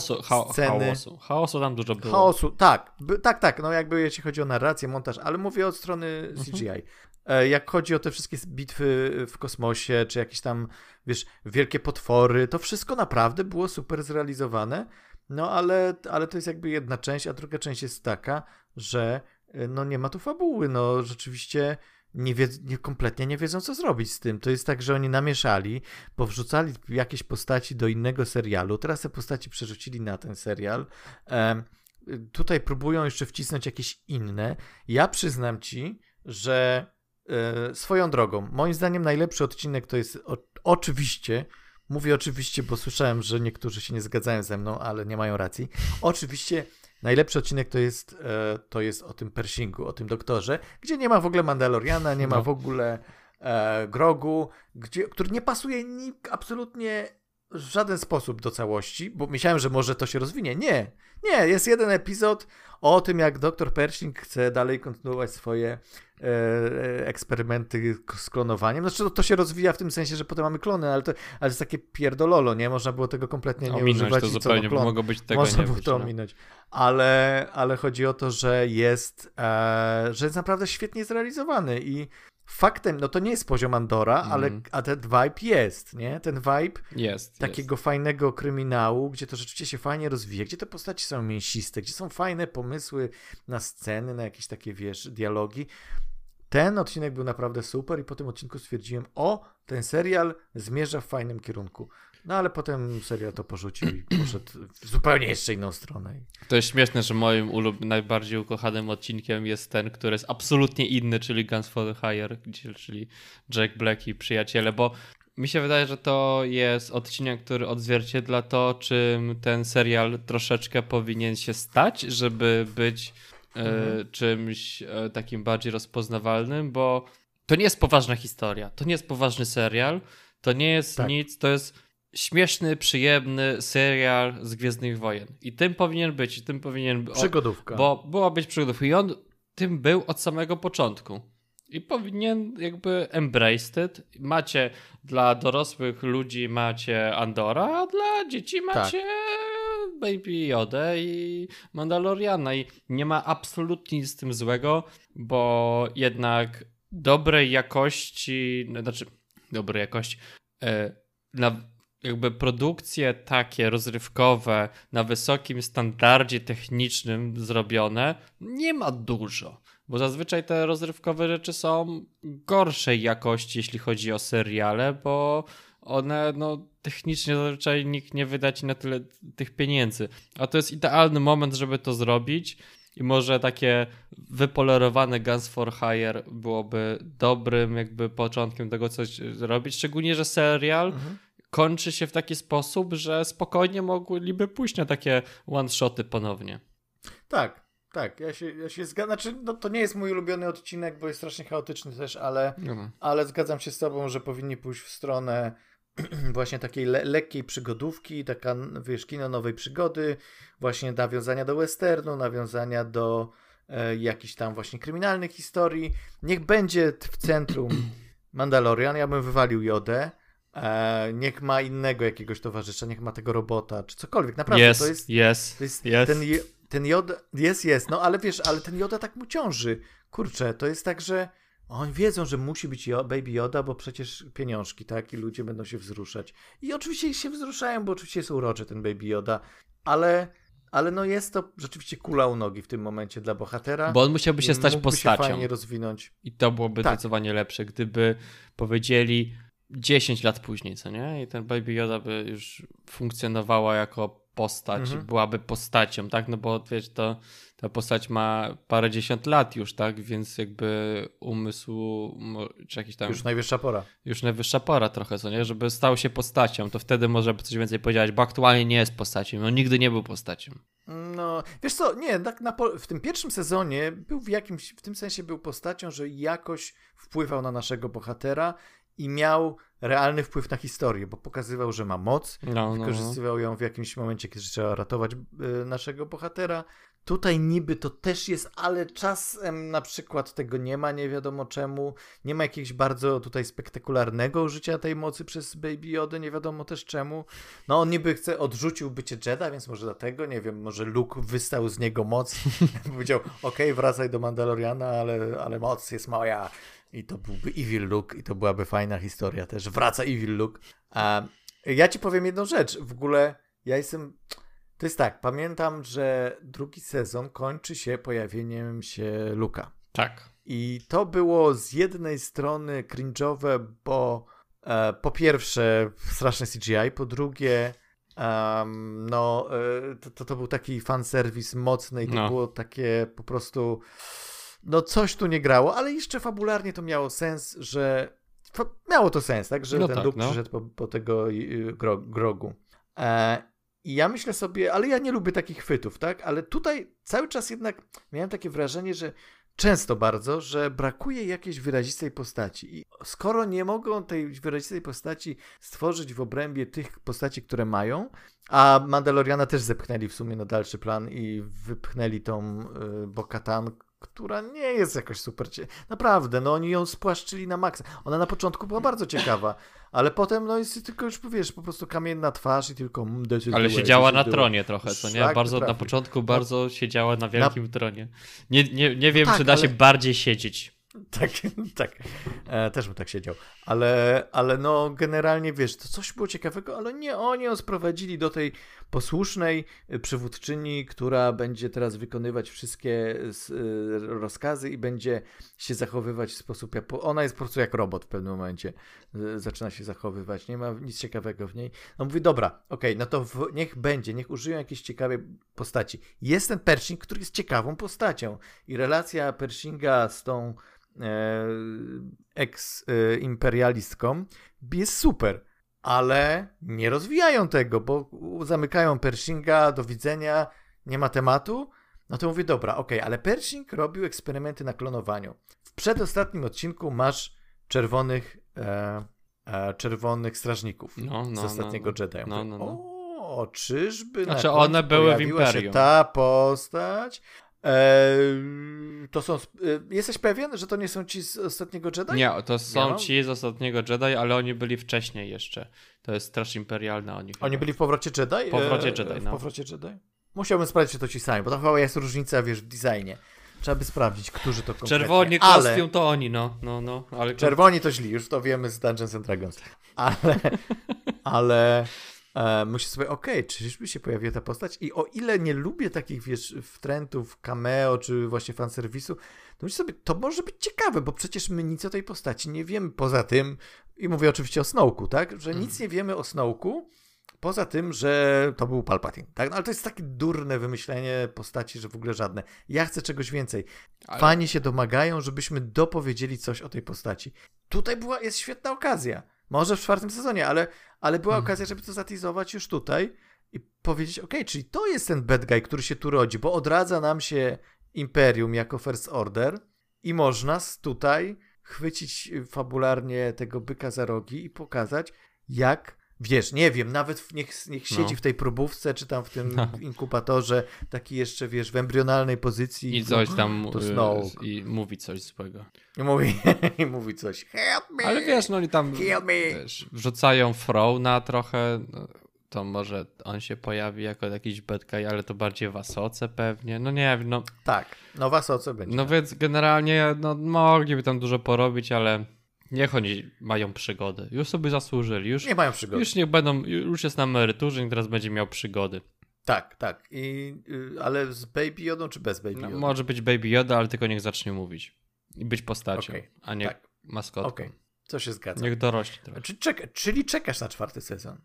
Speaker 1: haosu tam dużo było.
Speaker 2: Chaosu, tak, no jakby jeśli chodzi o narrację, montaż, ale mówię od strony CGI. Jak chodzi o te wszystkie bitwy w kosmosie, czy jakieś tam, wiesz, wielkie potwory, to wszystko naprawdę było super zrealizowane, no ale to jest jakby jedna część, a druga część jest taka, że no nie ma tu fabuły, no rzeczywiście kompletnie nie wiedzą, co zrobić z tym. To jest tak, że oni namieszali, powrzucali jakieś postaci do innego serialu, teraz te postaci przerzucili na ten serial. Tutaj próbują jeszcze wcisnąć jakieś inne. Ja przyznam ci, że swoją drogą, moim zdaniem najlepszy odcinek to jest oczywiście, mówię oczywiście, bo słyszałem, że niektórzy się nie zgadzają ze mną, ale nie mają racji. Oczywiście najlepszy odcinek to jest o tym Pershingu, o tym doktorze, gdzie nie ma w ogóle Mandaloriana, nie ma w ogóle Grogu, który nie pasuje absolutnie w żaden sposób do całości, bo myślałem, że może to się rozwinie. Nie, jest jeden epizod o tym, jak doktor Pershing chce dalej kontynuować swoje eksperymenty z klonowaniem. Znaczy to się rozwija w tym sensie, że potem mamy klony, ale to jest takie pierdololo, nie? Można było tego kompletnie nie używać.
Speaker 1: To zupełnie, bo mogło być tego
Speaker 2: Można
Speaker 1: nie
Speaker 2: było
Speaker 1: być,
Speaker 2: to ominąć. Ale chodzi o to, że jest naprawdę świetnie zrealizowany i faktem, no to nie jest poziom Andora, a ten vibe jest, nie? Ten vibe takiego fajnego kryminału, gdzie to rzeczywiście się fajnie rozwija, gdzie te postaci są mięsiste, gdzie są fajne pomysły na sceny, na jakieś takie, wiesz, dialogi. Ten odcinek był naprawdę super i po tym odcinku stwierdziłem, ten serial zmierza w fajnym kierunku. No ale potem serial to porzucił i poszedł w zupełnie jeszcze inną stronę.
Speaker 1: To jest śmieszne, że moim najbardziej ukochanym odcinkiem jest ten, który jest absolutnie inny, czyli Guns for Hire, czyli Jack Black i przyjaciele, bo mi się wydaje, że to jest odcinek, który odzwierciedla to, czym ten serial troszeczkę powinien się stać, żeby być czymś takim bardziej rozpoznawalnym, bo to nie jest poważna historia, to nie jest poważny serial, to nie jest nic, to jest śmieszny, przyjemny serial z Gwiezdnych Wojen. I tym powinien być,
Speaker 2: przygodówka.
Speaker 1: Bo była być przygodówka. I on tym był od samego początku. I powinien jakby embrace it. Macie dla dorosłych ludzi macie Andora, a dla dzieci macie Baby Yoda i Mandaloriana. I nie ma absolutnie nic z tym złego, bo jednak dobrej jakości, jakby produkcje takie rozrywkowe na wysokim standardzie technicznym zrobione nie ma dużo, bo zazwyczaj te rozrywkowe rzeczy są gorszej jakości, jeśli chodzi o seriale, bo one technicznie zazwyczaj nikt nie wyda ci na tyle tych pieniędzy, a to jest idealny moment, żeby to zrobić i może takie wypolerowane Guns for Hire byłoby dobrym jakby początkiem tego, coś robić, szczególnie, że serial kończy się w taki sposób, że spokojnie mogliby pójść na takie one-shoty ponownie.
Speaker 2: Tak, ja się zgadzam. Znaczy, no to nie jest mój ulubiony odcinek, bo jest strasznie chaotyczny też, ale zgadzam się z tobą, że powinni pójść w stronę właśnie takiej lekkiej przygodówki, taka, wiesz, kino nowej przygody, właśnie nawiązania do westernu, nawiązania do jakichś tam właśnie kryminalnych historii. Niech będzie w centrum Mandalorian, ja bym wywalił Jodę. Niech ma innego jakiegoś towarzysza, niech ma tego robota, czy cokolwiek. Naprawdę, to jest ten Yoda, jest, no ale wiesz, ale ten Yoda tak mu ciąży. Kurczę, to jest tak, że oni wiedzą, że musi być Baby Yoda, bo przecież pieniążki, tak? I ludzie będą się wzruszać. I oczywiście się wzruszają, bo oczywiście jest uroczy ten Baby Yoda, ale no jest to rzeczywiście kula u nogi w tym momencie dla bohatera.
Speaker 1: Bo on musiałby się stać postacią.
Speaker 2: Się fajnie rozwinąć.
Speaker 1: I to byłoby zdecydowanie lepsze, gdyby powiedzieli 10 lat później, co nie? I ten Baby Yoda by już funkcjonowała jako postać, byłaby postacią, tak? No bo wiesz, ta postać ma parędziesiąt lat już, tak? Więc jakby umysł, czy jakiś tam...
Speaker 2: Już najwyższa pora.
Speaker 1: Już najwyższa pora trochę, co nie? Żeby stał się postacią, to wtedy może by coś więcej powiedzieć, bo aktualnie nie jest postacią, no nigdy nie był postacią.
Speaker 2: No, wiesz co, nie, tak w tym pierwszym sezonie był w tym sensie był postacią, że jakoś wpływał na naszego bohatera i miał realny wpływ na historię, bo pokazywał, że ma moc, wykorzystywał ją w jakimś momencie, kiedy trzeba ratować naszego bohatera. Tutaj niby to też jest, ale czasem na przykład tego nie ma, nie wiadomo czemu. Nie ma jakiegoś bardzo tutaj spektakularnego użycia tej mocy przez Baby Yoda, nie wiadomo też czemu. No on niby odrzucił bycie Jedi, więc może dlatego, nie wiem, może Luke wystał z niego moc. Powiedział, okej, wracaj do Mandaloriana, ale moc jest moja. I to byłby Evil Luke i to byłaby fajna historia też. Wraca Evil Luke. Ja ci powiem jedną rzecz. W ogóle to jest tak, pamiętam, że drugi sezon kończy się pojawieniem się Luka.
Speaker 1: Tak.
Speaker 2: I to było z jednej strony cringe'owe, bo po pierwsze straszne CGI, po drugie to był taki fanserwis mocny i to było takie po prostu... No coś tu nie grało, ale jeszcze fabularnie to miało sens, że... Miało to sens, tak? Że ten Luke przyszedł po tego Grogu. I ja myślę sobie, ale ja nie lubię takich chwytów, tak? Ale tutaj cały czas jednak miałem takie wrażenie, że często bardzo, że brakuje jakiejś wyrazistej postaci. I skoro nie mogą tej wyrazistej postaci stworzyć w obrębie tych postaci, które mają, a Mandaloriana też zepchnęli w sumie na dalszy plan i wypchnęli tą Bo-Katan, która nie jest jakoś super... Naprawdę, no oni ją spłaszczyli na maksa. Ona na początku była bardzo ciekawa, ale potem no jest tylko już, wiesz, po prostu kamienna twarz i tylko...
Speaker 1: Ale siedziała na tronie trochę, co nie? Bardzo na początku bardzo siedziała na wielkim tronie. Nie wiem, czy da się bardziej siedzieć.
Speaker 2: Tak. Też bym tak siedział. Ale no generalnie, wiesz, to coś było ciekawego, ale nie, oni ją sprowadzili do tej posłusznej przywódczyni, która będzie teraz wykonywać wszystkie rozkazy i będzie się zachowywać w sposób... Ona jest po prostu jak robot w pewnym momencie. Zaczyna się zachowywać. Nie ma nic ciekawego w niej. No mówi, dobra, okej, no to niech użyją jakiejś ciekawej postaci. Jest ten Pershing, który jest ciekawą postacią. I relacja Pershinga z tą ex-imperialistką jest super, ale nie rozwijają tego, bo zamykają Pershinga, do widzenia, nie ma tematu. No to mówię, dobra, okej, ale Pershing robił eksperymenty na klonowaniu. W przedostatnim odcinku masz czerwonych strażników z ostatniego Jedi. O, czyżby
Speaker 1: znaczy one były w Imperium.
Speaker 2: Się ta postać? To są... Jesteś pewien, że to nie są ci z ostatniego Jedi?
Speaker 1: Nie, to są ci z ostatniego Jedi, ale oni byli wcześniej jeszcze. To jest Straż Imperialna. Oni
Speaker 2: byli w Powrocie Jedi?
Speaker 1: W Powrocie Jedi,
Speaker 2: W Powrocie Jedi? Musiałbym sprawdzić, czy to ci sami, bo to chyba jest różnica, wiesz, w designie. Trzeba by sprawdzić, którzy to konkretnie.
Speaker 1: Czerwoni kostium to oni, no. Ale...
Speaker 2: Czerwoni to źli, już to wiemy z Dungeons and Dragons. Ale myślę sobie, czyżby się pojawiła ta postać? I o ile nie lubię takich, wiesz, wtrętów, cameo, czy właśnie fanserwisu, to myślę sobie, to może być ciekawe, bo przecież my nic o tej postaci nie wiemy poza tym, i mówię oczywiście o Snoke'u, tak? Że nic nie wiemy o Snoke'u, poza tym, że to był Palpatine, tak? No, ale to jest takie durne wymyślenie postaci, że w ogóle żadne. Ja chcę czegoś więcej. Fani się domagają, żebyśmy dopowiedzieli coś o tej postaci. Tutaj jest świetna okazja. Może w 4. sezonie, ale była okazja, żeby to zateasować już tutaj i powiedzieć, okej, czyli to jest ten bad guy, który się tu rodzi, bo odradza nam się Imperium jako First Order i można tutaj chwycić fabularnie tego byka za rogi i pokazać, jak, wiesz, nie wiem, nawet niech siedzi w tej próbówce, czy tam w tym inkubatorze, taki jeszcze, wiesz, w embrionalnej pozycji.
Speaker 1: I coś tam
Speaker 2: to
Speaker 1: i mówi coś złego.
Speaker 2: I mówi coś, help me!
Speaker 1: Ale wiesz, no oni tam wiesz, wrzucają Frowna trochę, to może on się pojawi jako jakiś bad guy, ale to bardziej w Asoce pewnie, no nie wiem, no.
Speaker 2: Tak, no w Asoce będzie.
Speaker 1: No więc generalnie, no mogliby tam dużo porobić, ale niech oni mają przygody. Już sobie zasłużyli. Już
Speaker 2: nie mają przygody.
Speaker 1: Już niech będą, już jest na emeryturze i teraz będzie miał przygody.
Speaker 2: Tak. Ale z Baby Yodą czy bez Baby Yoda?
Speaker 1: No, może być Baby Yoda, ale tylko niech zacznie mówić. I być postacią, a nie maskotką.
Speaker 2: Okej, co się zgadza.
Speaker 1: Niech dorośnie trochę.
Speaker 2: Czyli czekasz na 4. sezon?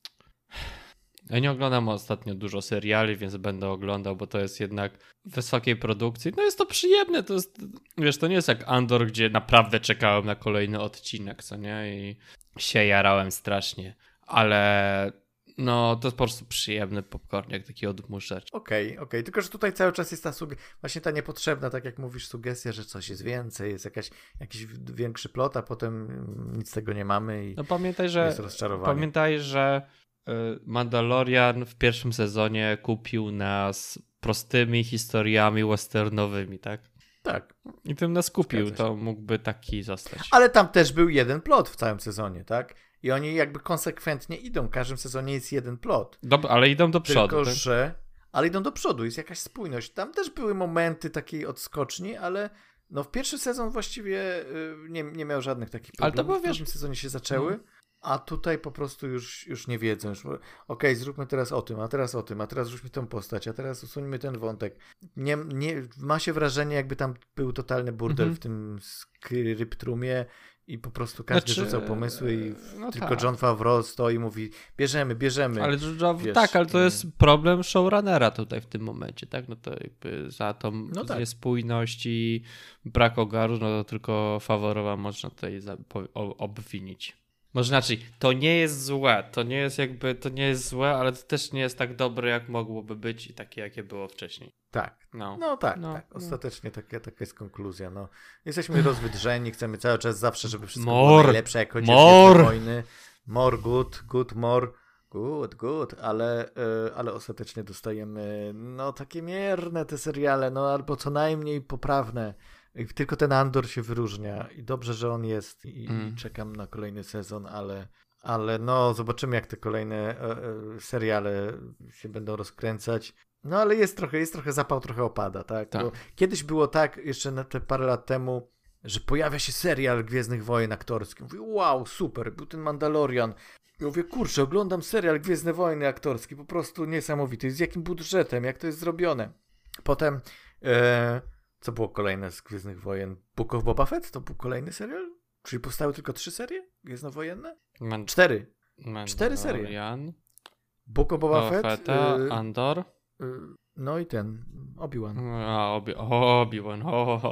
Speaker 1: Ja nie oglądam ostatnio dużo seriali, więc będę oglądał, bo to jest jednak wysokiej produkcji. No jest to przyjemne, to jest, wiesz, to nie jest jak Andor, gdzie naprawdę czekałem na kolejny odcinek, co nie? I się jarałem strasznie, ale no to jest po prostu przyjemny popcorn, jak taki odmurzacz.
Speaker 2: Okej, tylko że tutaj cały czas jest właśnie ta niepotrzebna, tak jak mówisz, sugestia, że coś jest więcej, jest jakiś większy plot, a potem nic z tego nie mamy i
Speaker 1: no
Speaker 2: jest rozczarowanie.
Speaker 1: Pamiętaj, że Mandalorian w 1. sezonie kupił nas prostymi historiami westernowymi, tak?
Speaker 2: Tak.
Speaker 1: I tym nas kupił, to mógłby taki zostać.
Speaker 2: Ale tam też był jeden plot w całym sezonie, tak? I oni jakby konsekwentnie idą. W każdym sezonie jest jeden plot.
Speaker 1: Ale idą do przodu.
Speaker 2: Tylko,
Speaker 1: tak?
Speaker 2: Ale idą do przodu, jest jakaś spójność. Tam też były momenty takiej odskoczni, ale no w 1. sezon właściwie nie miał żadnych takich problemów. Ale to było, w 2. sezonie się zaczęły. A tutaj po prostu już nie wiedzą. Okej, zróbmy teraz o tym, a teraz o tym, a teraz rzućmy tą postać, a teraz usuńmy ten wątek. Ma się wrażenie, jakby tam był totalny burdel w tym skryptrumie i po prostu każdy rzucał pomysły i tylko Jon Favreau stoi i mówi bierzemy.
Speaker 1: Ale
Speaker 2: wiesz,
Speaker 1: ale to jest problem showrunnera tutaj w tym momencie, tak? No to jakby za tą niespójność i brak ogaru, no to tylko Favreau'a można tutaj obwinić. Może inaczej, to nie jest złe, to nie jest złe, ale to też nie jest tak dobre, jak mogłoby być i takie, jakie było wcześniej.
Speaker 2: Tak. Tak. Ostatecznie taka jest konkluzja. No. Jesteśmy rozwydrzeni, chcemy cały czas zawsze, żeby wszystko było najlepsze, jak chodzi o wojny. More good, ale ostatecznie dostajemy takie mierne te seriale, albo co najmniej poprawne. Tylko ten Andor się wyróżnia i dobrze, że on jest i czekam na kolejny sezon, ale zobaczymy, jak te kolejne seriale się będą rozkręcać. No ale jest trochę zapał, trochę opada, tak? Bo kiedyś było tak, jeszcze na te parę lat temu, że pojawia się serial Gwiezdnych Wojen aktorski. Mówię, wow, super, był ten Mandalorian. Ja mówię, kurczę, oglądam serial Gwiezdne Wojny aktorski, po prostu niesamowity. Z jakim budżetem, jak to jest zrobione. Potem... Co było kolejne z Gwiezdnych Wojen? Book of Boba Fett? To był kolejny serial? Czyli powstały tylko 3 serie gwiezdnowojenne? 4. 4 serie. Book of Boba Fett,
Speaker 1: Andor.
Speaker 2: No i ten, Obi-Wan.
Speaker 1: Obi-Wan.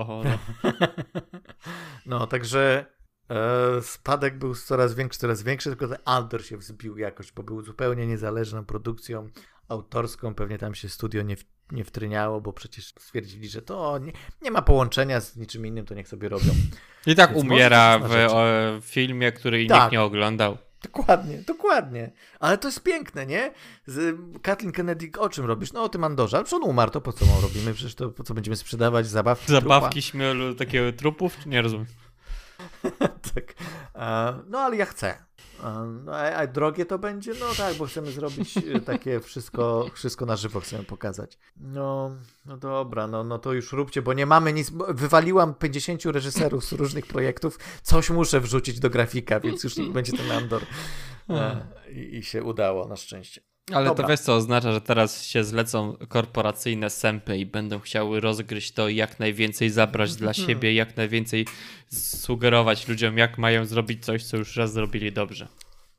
Speaker 2: No, także spadek był coraz większy, tylko ten Andor się wzbił jakoś, bo był zupełnie niezależną produkcją autorską. Pewnie tam się studio nie wtryniało, bo przecież stwierdzili, że to nie ma połączenia z niczym innym, to niech sobie robią.
Speaker 1: I tak więc umiera w filmie, który nikt nie oglądał.
Speaker 2: Dokładnie. Ale to jest piękne, nie? Kathleen Kennedy o czym robisz? No o tym Andorze. Ale przecież on umarł, to po co mam robimy? Przecież to po co będziemy sprzedawać zabawki
Speaker 1: śmielu takiego trupów? Nie rozumiem.
Speaker 2: Tak. No ale ja chcę. A drogie to będzie? No tak, bo chcemy zrobić takie wszystko na żywo chcemy pokazać. No dobra, no to już róbcie, bo nie mamy nic. Wywaliłam 50 reżyserów z różnych projektów. Coś muszę wrzucić do grafika, więc już niech będzie ten Andor. I się udało, na szczęście.
Speaker 1: Ale dobra. To wiesz co oznacza, że teraz się zlecą korporacyjne sępy i będą chciały rozgryźć to, jak najwięcej zabrać dla siebie, jak najwięcej sugerować ludziom, jak mają zrobić coś, co już raz zrobili dobrze.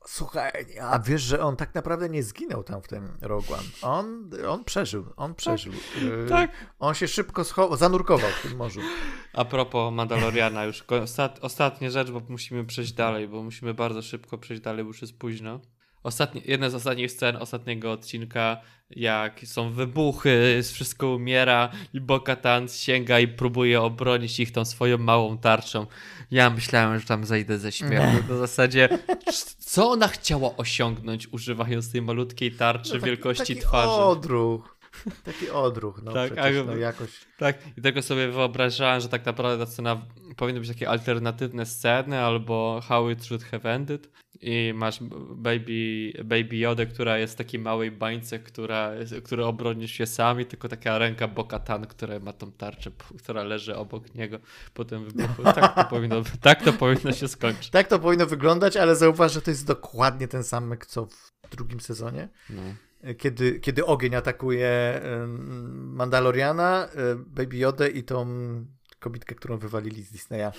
Speaker 2: Słuchaj, a wiesz, że on tak naprawdę nie zginął tam w tym Rogue One. On przeżył.
Speaker 1: Tak.
Speaker 2: On się szybko zanurkował w tym morzu.
Speaker 1: A propos Mandaloriana, już ostatnia rzecz, bo musimy przejść dalej, bo musimy bardzo szybko przejść dalej, bo już jest późno. Jedna z ostatnich scen ostatniego odcinka, jak są wybuchy, wszystko umiera i Bo-Katan sięga i próbuje obronić ich tą swoją małą tarczą. Ja myślałem, że tam zejdę ze śmiechu. W zasadzie, co ona chciała osiągnąć, używając tej malutkiej tarczy wielkości
Speaker 2: taki
Speaker 1: twarzy?
Speaker 2: Taki odruch, no
Speaker 1: tak,
Speaker 2: przecież, no jakoś...
Speaker 1: Tak, i tego sobie wyobrażałem, że tak naprawdę ta scena powinny być takie alternatywne sceny, albo How It Should Have Ended i masz Baby Yodę, która jest w takiej małej bańce, która obronisz się sami, tylko taka ręka Bo-Katan, która ma tą tarczę, która leży obok niego po tym wybuchu. Tak to powinno się skończyć.
Speaker 2: Tak to powinno wyglądać, ale zauważ, że to jest dokładnie ten sam myk, co w drugim sezonie. No. Kiedy ogień atakuje Mandaloriana, Baby Yodę i tą kobitkę, którą wywalili z Disneya.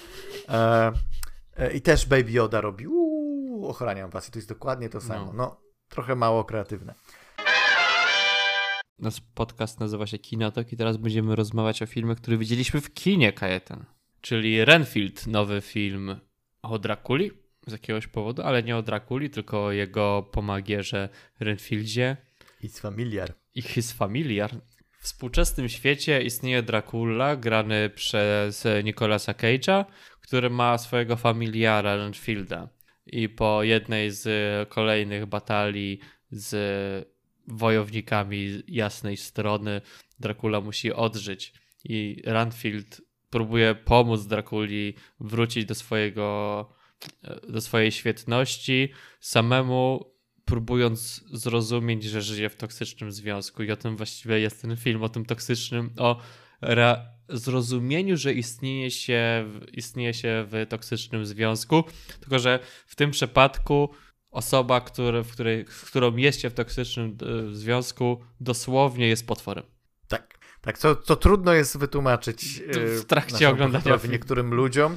Speaker 2: I też Baby Yoda robi ochraniam was i to jest dokładnie to samo. No, trochę mało kreatywne.
Speaker 1: Nasz podcast nazywa się Kinotok i teraz będziemy rozmawiać o filmie, który widzieliśmy w kinie, Kajetan. Czyli Renfield, nowy film o Drakuli z jakiegoś powodu, ale nie o Drakuli, tylko o jego pomagierze Renfieldzie. His Familiar. W współczesnym świecie istnieje Dracula, grany przez Nicolasa Cage'a, który ma swojego familiara Renfielda. I po jednej z kolejnych batalii z wojownikami jasnej strony Dracula musi odżyć. I Renfield próbuje pomóc Draculi wrócić do swojej świetności, samemu próbując zrozumieć, że żyje w toksycznym związku. I o tym właściwie jest ten film, o tym toksycznym, o zrozumieniu, że istnieje się w toksycznym związku, tylko że w tym przypadku osoba, z którą jest się w toksycznym związku, dosłownie jest potworem.
Speaker 2: Tak, co trudno jest wytłumaczyć
Speaker 1: w trakcie oglądania
Speaker 2: niektórym ludziom,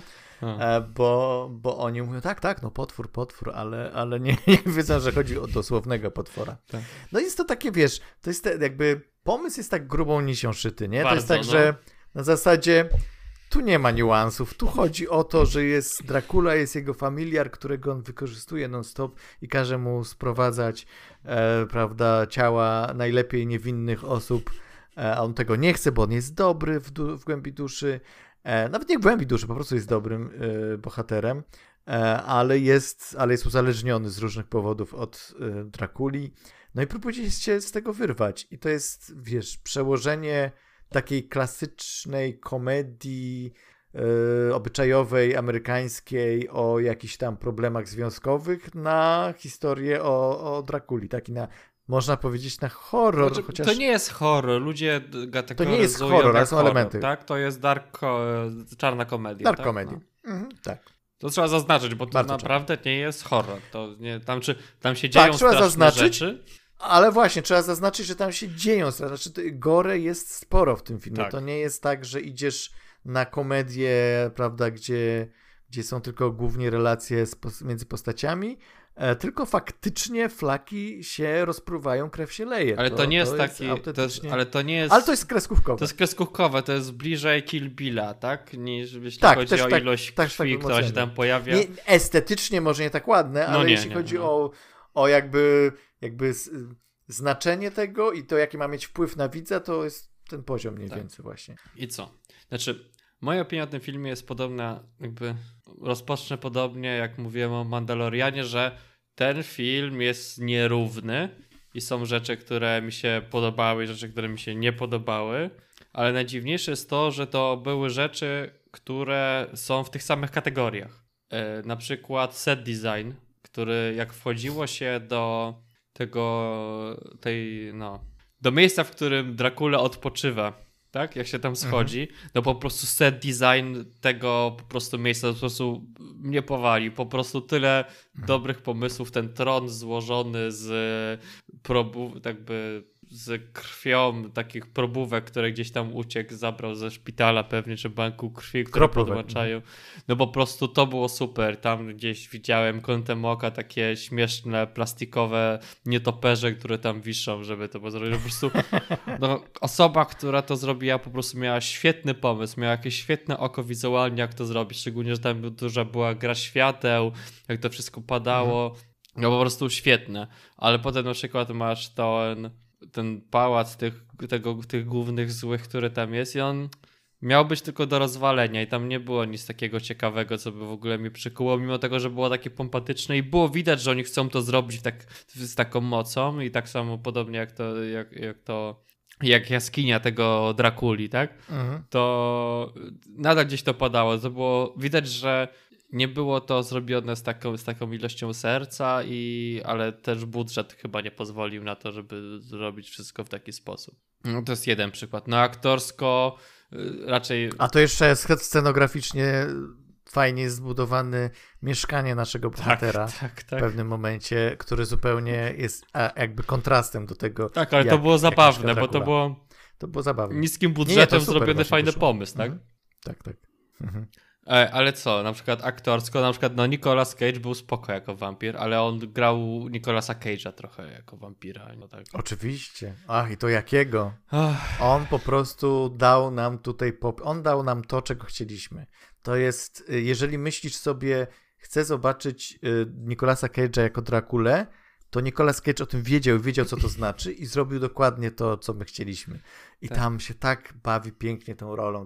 Speaker 2: bo oni mówią, tak, no potwór, ale nie wiedzą, że chodzi o dosłownego potwora. Tak. No jest to takie, wiesz, to jest jakby, pomysł jest tak grubą nisią szyty, nie?
Speaker 1: Bardzo,
Speaker 2: to jest tak, że na zasadzie tu nie ma niuansów, tu chodzi o to, że jest Dracula, jest jego familiar, którego on wykorzystuje non-stop i każe mu sprowadzać, prawda, ciała najlepiej niewinnych osób, a on tego nie chce, bo on jest dobry w głębi duszy. Nawet nie w głębi duszy, po prostu jest dobrym bohaterem, ale jest uzależniony z różnych powodów od Drakuli. No i próbuje się z tego wyrwać. I to jest, wiesz, przełożenie takiej klasycznej komedii obyczajowej, amerykańskiej o jakichś tam problemach związkowych na historię o Drakuli. Taki można powiedzieć na horror.
Speaker 1: Znaczy,
Speaker 2: chociaż...
Speaker 1: To nie jest horror, ludzie
Speaker 2: to nie jest horror, ale są elementy.
Speaker 1: Tak? To jest czarna komedia.
Speaker 2: Dark comedy. No. Tak.
Speaker 1: To trzeba zaznaczyć, bo to
Speaker 2: bardzo
Speaker 1: naprawdę nie jest horror. To nie, tam się dzieją straszne rzeczy.
Speaker 2: Ale właśnie, trzeba zaznaczyć, że tam się dzieją straszne rzeczy. Gore jest sporo w tym filmie. Tak. To nie jest tak, że idziesz na komedię, prawda, gdzie są tylko głównie relacje między postaciami, tylko faktycznie flaki się rozpruwają, krew się leje.
Speaker 1: Ale to nie jest taki... Ale to nie jest...
Speaker 2: Ale to jest kreskówkowe.
Speaker 1: To jest kreskówkowe, to jest bliżej Kill Billa, tak? Niż jeśli chodzi o ilość krwi, która się tam pojawia.
Speaker 2: Estetycznie może nie tak ładne, ale jeśli chodzi o jakby znaczenie tego i to, jaki ma mieć wpływ na widza, to jest ten poziom mniej więcej właśnie.
Speaker 1: I co? Znaczy, moja opinia o tym filmie jest podobna, rozpocznę podobnie, jak mówiłem o Mandalorianie, że ten film jest nierówny i są rzeczy, które mi się podobały i rzeczy, które mi się nie podobały, ale najdziwniejsze jest to, że to były rzeczy, które są w tych samych kategoriach. Na przykład set design, który jak wchodziło się do do miejsca, w którym Dracula odpoczywa, tak? Jak się tam schodzi, no po prostu set design tego po prostu miejsca po prostu mnie powali. Po prostu tyle dobrych pomysłów. Ten tron złożony z z krwią takich probówek, które gdzieś tam uciekł, zabrał ze szpitala pewnie, czy banku krwi, które podłączają. No po prostu to było super. Tam gdzieś widziałem kątem oka takie śmieszne, plastikowe nietoperze, które tam wiszą, żeby to było zrobić. Po prostu osoba, która to zrobiła, po prostu miała świetny pomysł, miała jakieś świetne oko wizualnie, jak to zrobić. Szczególnie, że tam duża była gra świateł, jak to wszystko padało. No po prostu świetne. Ale potem na przykład masz ten pałac tych głównych złych, który tam jest i on miał być tylko do rozwalenia i tam nie było nic takiego ciekawego, co by w ogóle mi przykuło, mimo tego, że było takie pompatyczne i było widać, że oni chcą to zrobić z taką mocą i tak samo podobnie jak jaskinia tego Drakuli, tak? To nadal gdzieś to padało. To było widać, że nie było to zrobione z taką ilością serca, ale też budżet chyba nie pozwolił na to, żeby zrobić wszystko w taki sposób. No to jest jeden przykład. No aktorsko raczej...
Speaker 2: A to jeszcze jest scenograficznie fajnie jest zbudowane mieszkanie naszego bohatera
Speaker 1: tak.
Speaker 2: w pewnym momencie, który zupełnie jest jakby kontrastem do tego.
Speaker 1: Tak, ale to było zabawne, bo
Speaker 2: to było zabawne.
Speaker 1: Niskim budżetem zrobiony fajny
Speaker 2: wyszło.
Speaker 1: pomysł, tak?
Speaker 2: Tak.
Speaker 1: Ale co, na przykład aktorsko, na przykład Nicolas Cage był spoko jako wampir, ale on grał Nicolasa Cage'a trochę jako wampira. No tak.
Speaker 2: Oczywiście. Ach, i to jakiego? On po prostu dał nam tutaj, on dał nam to, czego chcieliśmy. To jest, jeżeli myślisz sobie, chcę zobaczyć Nicolasa Cage'a jako Drakulę, to Nicolas Cage o tym wiedział, co to znaczy i zrobił dokładnie to, co my chcieliśmy. I tam się tak bawi pięknie tą rolą.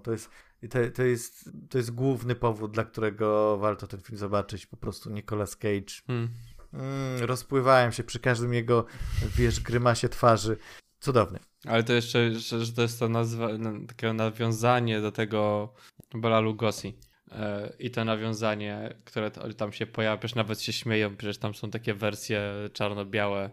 Speaker 2: To jest główny powód, dla którego warto ten film zobaczyć. Po prostu Nicolas Cage. Rozpływałem się przy każdym jego, grymasie twarzy. Cudowny.
Speaker 1: Ale to jeszcze, że to jest to takie nawiązanie do tego Bela Lugosi. I to nawiązanie, które tam się pojawia, przecież nawet się śmieją, przecież tam są takie wersje czarno-białe,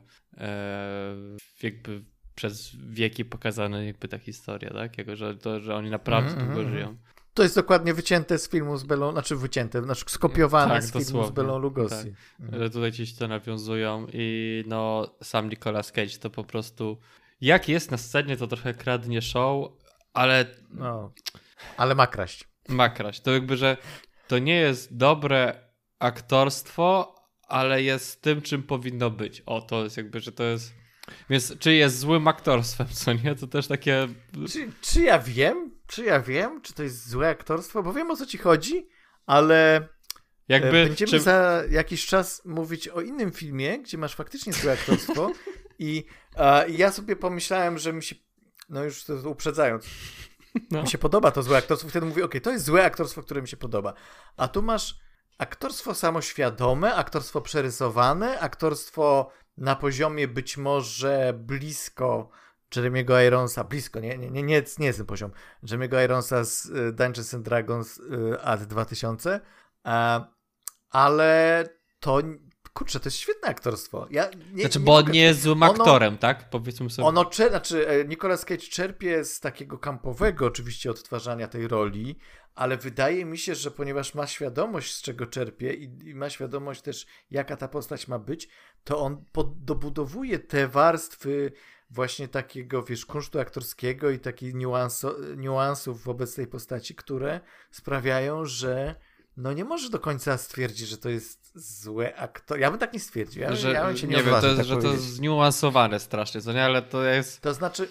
Speaker 1: jakby przez wieki pokazane jakby ta historia, tak? Że oni naprawdę długo żyją.
Speaker 2: To jest dokładnie wycięte z filmu z Belą, skopiowane z filmu
Speaker 1: dosłownie,
Speaker 2: z Belą Lugosi.
Speaker 1: Tak. Że tutaj ci to nawiązują i sam Nicolas Cage to po prostu jak jest na scenie, to trochę kradnie show, ale...
Speaker 2: Ale ma kraść.
Speaker 1: Ma kraść. To jakby, że to nie jest dobre aktorstwo, ale jest tym, czym powinno być. To jest jakby, że to jest... Więc czy jest złym aktorstwem, co nie? To też takie...
Speaker 2: Czy ja wiem? Czy to jest złe aktorstwo? Bo wiem, o co ci chodzi, ale będziemy za jakiś czas mówić o innym filmie, gdzie masz faktycznie złe aktorstwo i ja sobie pomyślałem, że mi się, już to uprzedzając, mi się podoba to złe aktorstwo, wtedy mówię, to jest złe aktorstwo, które mi się podoba. A tu masz aktorstwo samoświadome, aktorstwo przerysowane, aktorstwo na poziomie być może blisko Jeremiego Ironsa, nie jest ten poziom, Jeremiego Ironsa z Dungeons and Dragons Ad 2000, ale to, kurczę, to jest świetne aktorstwo.
Speaker 1: Bo on nie jest złym aktorem, tak? Powiedzmy sobie.
Speaker 2: Nicolas Cage czerpie z takiego kampowego oczywiście odtwarzania tej roli, ale wydaje mi się, że ponieważ ma świadomość, z czego czerpie i ma świadomość też, jaka ta postać ma być, to on dobudowuje te warstwy właśnie takiego, kunsztu aktorskiego i takich niuansów wobec tej postaci, które sprawiają, że nie możesz do końca stwierdzić, że to jest złe aktor. Ja bym tak nie stwierdził. Ja bym się nie odważył, tak
Speaker 1: że to jest zniuansowane strasznie, co nie? Ale to jest...
Speaker 2: To znaczy...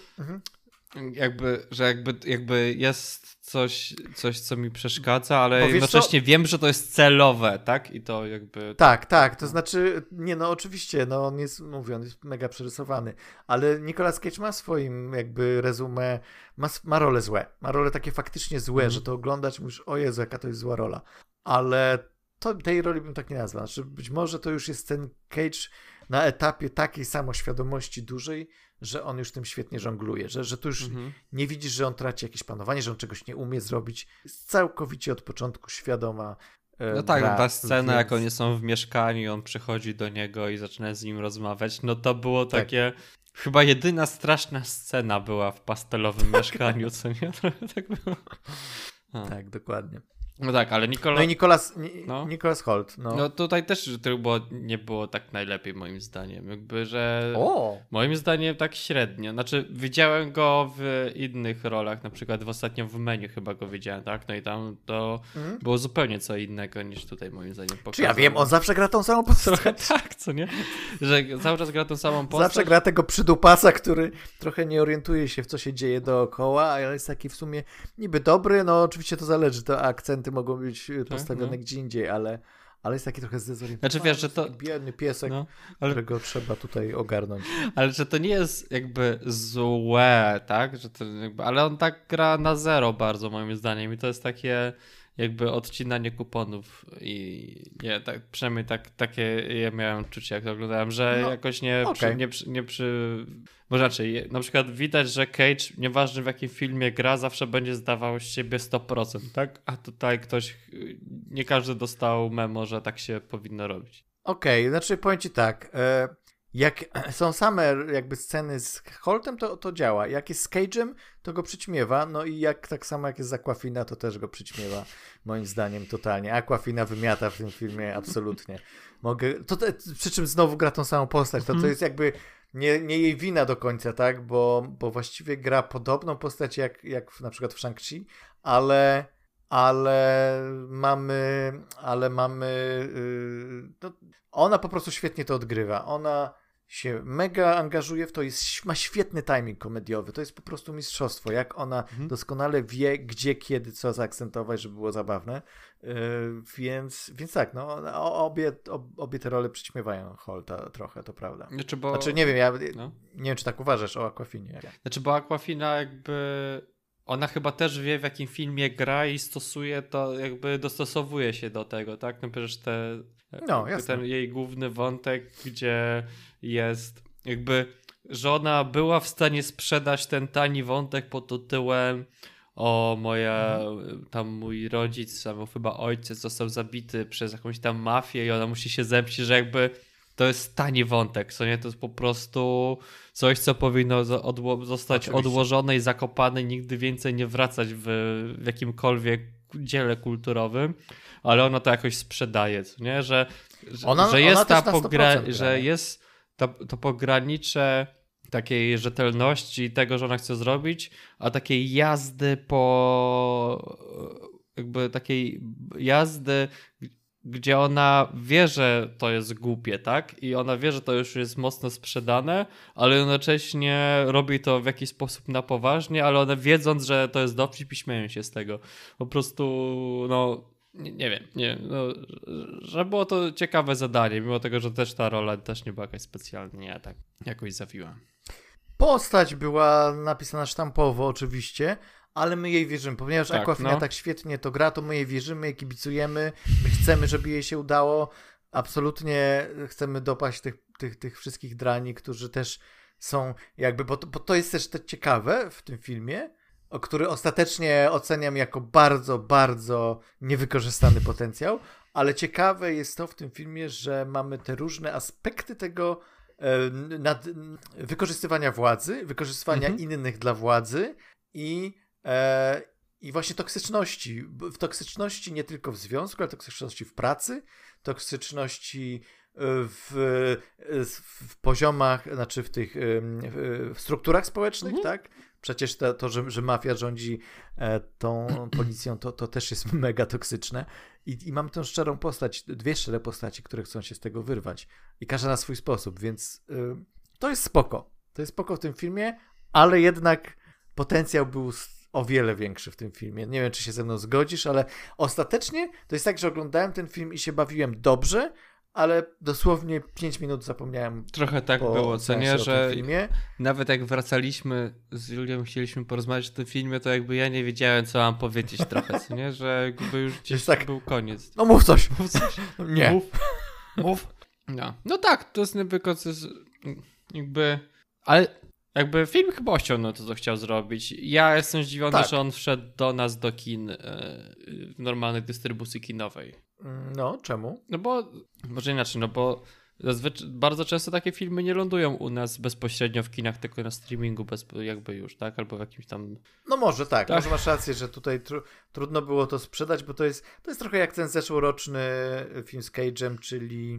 Speaker 1: Jakby jest coś, co mi przeszkadza, ale jednocześnie wiem, że to jest celowe, tak? I to jakby...
Speaker 2: Tak, to znaczy, oczywiście, on jest mega przerysowany, ale Nicolas Cage ma swoim jakby rezumé, ma role złe, ma role takie faktycznie złe, że to oglądać mówisz, o Jezu, jaka to jest zła rola, ale tej roli bym tak nie nazwał, znaczy być może to już jest ten Cage na etapie takiej samoświadomości dużej, że on już tym świetnie żongluje, że tu już nie widzisz, że on traci jakieś panowanie, że on czegoś nie umie zrobić. Jest całkowicie od początku świadoma.
Speaker 1: Ta scena, jak oni są w mieszkaniu, on przychodzi do niego i zaczyna z nim rozmawiać, to było takie... Chyba jedyna straszna scena była w pastelowym mieszkaniu, co nie? Tak było.
Speaker 2: Tak, dokładnie.
Speaker 1: No tak, ale
Speaker 2: No i
Speaker 1: No.
Speaker 2: Nicholas Hoult.
Speaker 1: No tutaj też nie było tak najlepiej moim zdaniem. Jakby, że
Speaker 2: O!
Speaker 1: moim zdaniem tak średnio. Znaczy widziałem go w innych rolach, na przykład ostatnio w Menu chyba go widziałem, tak? No i tam to było zupełnie co innego niż tutaj moim zdaniem pokazane.
Speaker 2: Czy ja wiem, on zawsze gra tą samą postać.
Speaker 1: Trochę tak, co nie? Że cały czas gra tą samą postać.
Speaker 2: Zawsze gra tego przydupasa, który trochę nie orientuje się w co się dzieje dookoła, ale jest taki w sumie niby dobry, no oczywiście to zależy, to akcenty mogą być postawione gdzie indziej, ale jest taki trochę zdezorientowany.
Speaker 1: Znaczy wiesz, że to...
Speaker 2: Biedny piesek, którego trzeba tutaj ogarnąć.
Speaker 1: Ale że to nie jest jakby złe, tak? Że to jakby, ale on tak gra na zero bardzo moim zdaniem i to jest takie jakby odcinanie kuponów i nie, tak, przynajmniej takie ja miałem uczucie, jak to oglądałem, że jakoś bo raczej, na przykład widać, że Cage, nieważne w jakim filmie gra, zawsze będzie zdawał z siebie 100%, tak? A tutaj nie każdy dostał memo, że tak się powinno robić.
Speaker 2: Okej, znaczy powiem ci tak, jak są same jakby sceny z Holtem, to działa. Jak jest z Cage'em, to go przyćmiewa, no i tak samo jak jest z Aquafina, to też go przyćmiewa, moim zdaniem totalnie. Aquafina wymiata w tym filmie absolutnie. Przy czym znowu gra tą samą postać, to jest jakby nie jej wina do końca, tak, bo właściwie gra podobną postać jak na przykład w Shang-Chi, ale mamy no, ona po prostu świetnie to odgrywa. Ona się mega angażuje w to, ma świetny timing komediowy. To jest po prostu mistrzostwo. Jak ona doskonale wie, gdzie, kiedy, co zaakcentować, żeby było zabawne. Więc tak, no obie te role przyćmiewają Holta trochę, to prawda. Znaczy nie wiem, nie wiem, czy tak uważasz o Aquafinie.
Speaker 1: Znaczy, bo Aquafina jakby... Ona chyba też wie, w jakim filmie gra i stosuje to, jakby dostosowuje się do tego, tak? No przecież ten jej główny wątek, gdzie jest jakby, że ona była w stanie sprzedać ten tani wątek pod tytułem mój rodzic, albo chyba ojciec został zabity przez jakąś tam mafię i ona musi się zemścić, że jakby to jest tani wątek, co nie? To jest po prostu coś, co powinno zostać odłożone i zakopane i nigdy więcej nie wracać w jakimkolwiek dziele kulturowym, ale ona to jakoś sprzedaje, co nie? Że jest że jest to pogranicze takiej rzetelności tego, że ona chce zrobić, a takiej jazdy gdzie ona wie, że to jest głupie, tak? I ona wie, że to już jest mocno sprzedane, ale jednocześnie robi to w jakiś sposób na poważnie, ale one wiedząc, że to jest dowcip i śmieją się z tego. Po prostu, nie wiem, że było to ciekawe zadanie, mimo tego, że też ta rola też nie była jakaś specjalnie tak jakoś zawiła.
Speaker 2: Postać była napisana sztampowo oczywiście, ale my jej wierzymy, ponieważ Aquafina tak świetnie to gra, to my jej wierzymy, jej kibicujemy, my chcemy, żeby jej się udało, absolutnie chcemy dopaść tych wszystkich drani, którzy też są jakby, bo to jest też ciekawe w tym filmie, który ostatecznie oceniam jako bardzo, bardzo niewykorzystany potencjał, ale ciekawe jest to w tym filmie, że mamy te różne aspekty tego wykorzystywania władzy, wykorzystywania innych dla władzy i właśnie toksyczności. W toksyczności nie tylko w związku, ale toksyczności w pracy, toksyczności w poziomach, znaczy w strukturach społecznych, tak? Przecież że mafia rządzi tą policją, to też jest mega toksyczne. I mamy tę szczerą postać, dwie szczere postaci, które chcą się z tego wyrwać. I każda na swój sposób, więc to jest spoko. To jest spoko w tym filmie, ale jednak potencjał był o wiele większy w tym filmie. Nie wiem, czy się ze mną zgodzisz, ale ostatecznie to jest tak, że oglądałem ten film i się bawiłem dobrze, ale dosłownie 5 minut zapomniałem.
Speaker 1: Trochę tak było, co nie, że nawet jak wracaliśmy z Julią, chcieliśmy porozmawiać o tym filmie, to jakby ja nie wiedziałem, co mam powiedzieć trochę, co nie, że jakby już gdzieś był koniec.
Speaker 2: No mów coś. Nie.
Speaker 1: Mów. No tak, to jest jakby, ale jakby film chyba osiągnął to, co chciał zrobić. Ja jestem zdziwiony, że on wszedł do nas do kin w normalnej dystrybucji kinowej.
Speaker 2: No, czemu?
Speaker 1: No bo, może inaczej, bo Zazwyczaj, bardzo często takie filmy nie lądują u nas bezpośrednio w kinach, tylko na streamingu jakby już, tak? Albo w jakimś tam...
Speaker 2: No może tak,
Speaker 1: Tak.
Speaker 2: może masz rację, że tutaj trudno było to sprzedać, bo to jest trochę jak ten zeszłoroczny film z Cage'em, czyli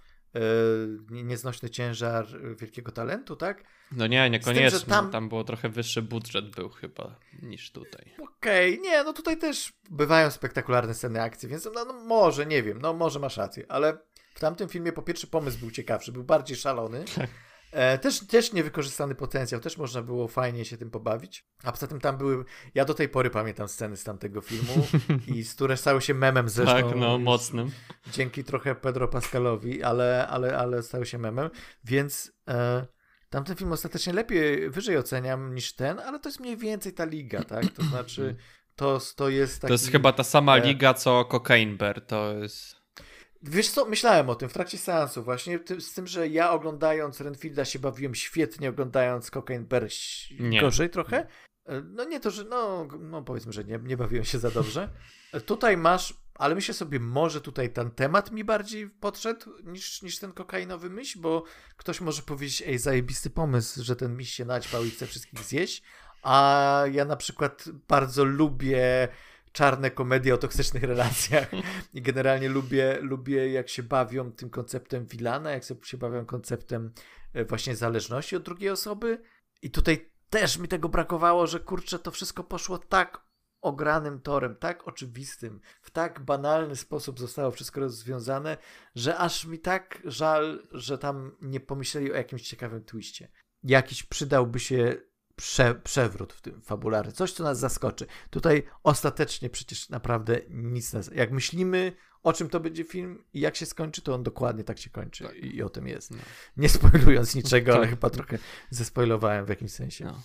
Speaker 2: Nieznośny ciężar wielkiego talentu, tak?
Speaker 1: No nie, niekoniecznie.
Speaker 2: Z tym, że
Speaker 1: tam było trochę wyższy budżet był chyba niż tutaj.
Speaker 2: Okej, nie, no tutaj też bywają spektakularne sceny akcji, więc no może, nie wiem, no może masz rację, ale w tamtym filmie po pierwsze pomysł był ciekawszy, był bardziej szalony. Też niewykorzystany potencjał, też można było fajnie się tym pobawić. A poza tym tam były, ja do tej pory pamiętam sceny z tamtego filmu i które stały się memem zresztą.
Speaker 1: Tak, no mocnym.
Speaker 2: Dzięki trochę Pedro Pascalowi, ale stały się memem, więc tamten film ostatecznie wyżej oceniam niż ten, ale to jest mniej więcej ta liga, tak? To znaczy to jest taki...
Speaker 1: To jest chyba ta sama liga co Cocaine Bear, to jest...
Speaker 2: Wiesz co, myślałem o tym w trakcie seansu właśnie, z tym, że ja oglądając Renfielda się bawiłem świetnie, oglądając Cocaine Bear gorzej trochę. No nie to, że no powiedzmy, że nie bawiłem się za dobrze. Tutaj masz, ale myślę sobie, może tutaj ten temat mi bardziej podszedł niż ten kokainowy myśl, bo ktoś może powiedzieć, ej, zajebisty pomysł, że ten miś się naćpał i chce wszystkich zjeść, a ja na przykład bardzo lubię czarne komedie o toksycznych relacjach i generalnie lubię jak się bawią tym konceptem vilana, jak się bawią konceptem właśnie zależności od drugiej osoby i tutaj też mi tego brakowało, że kurczę, to wszystko poszło tak ogranym torem, tak oczywistym, w tak banalny sposób zostało wszystko rozwiązane, że aż mi tak żal, że tam nie pomyśleli o jakimś ciekawym twiście. Jakiś przydałby się przewrót w tym fabularny, coś, co nas zaskoczy. Tutaj ostatecznie przecież naprawdę nic nas... Jak myślimy, o czym to będzie film i jak się skończy, to on dokładnie tak się kończy.
Speaker 1: Tak.
Speaker 2: I o tym jest.
Speaker 1: No.
Speaker 2: Nie spoilując niczego,
Speaker 1: Tak.
Speaker 2: ale chyba trochę zespoilowałem w jakimś sensie.
Speaker 1: No.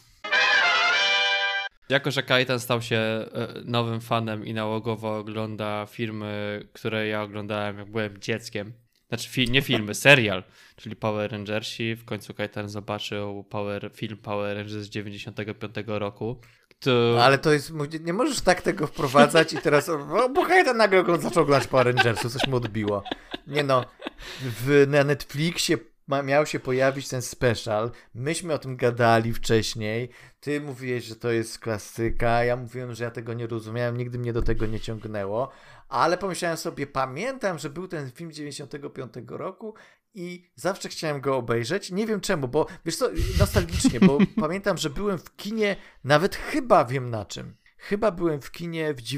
Speaker 1: Jako, że Kajtan stał się nowym fanem i nałogowo ogląda filmy, które ja oglądałem jak byłem dzieckiem. Znaczy nie filmy, serial, czyli Power Rangersi. W końcu Kajtan zobaczył film Power Rangers z 95 roku.
Speaker 2: Ale to jest, nie możesz tak tego wprowadzać i teraz, bo Kajtan nagle zaczął oglądać Power Rangersów, coś mu odbiło. Nie no, na Netflixie miał się pojawić ten special, myśmy o tym gadali wcześniej, ty mówiłeś, że to jest klasyka, ja mówiłem, że ja tego nie rozumiałem, nigdy mnie do tego nie ciągnęło, ale pomyślałem sobie, pamiętam, że był ten film 95 roku i zawsze chciałem go obejrzeć, nie wiem czemu, bo wiesz co, nostalgicznie, bo pamiętam, że byłem w kinie, nawet chyba wiem na czym. Chyba byłem w kinie w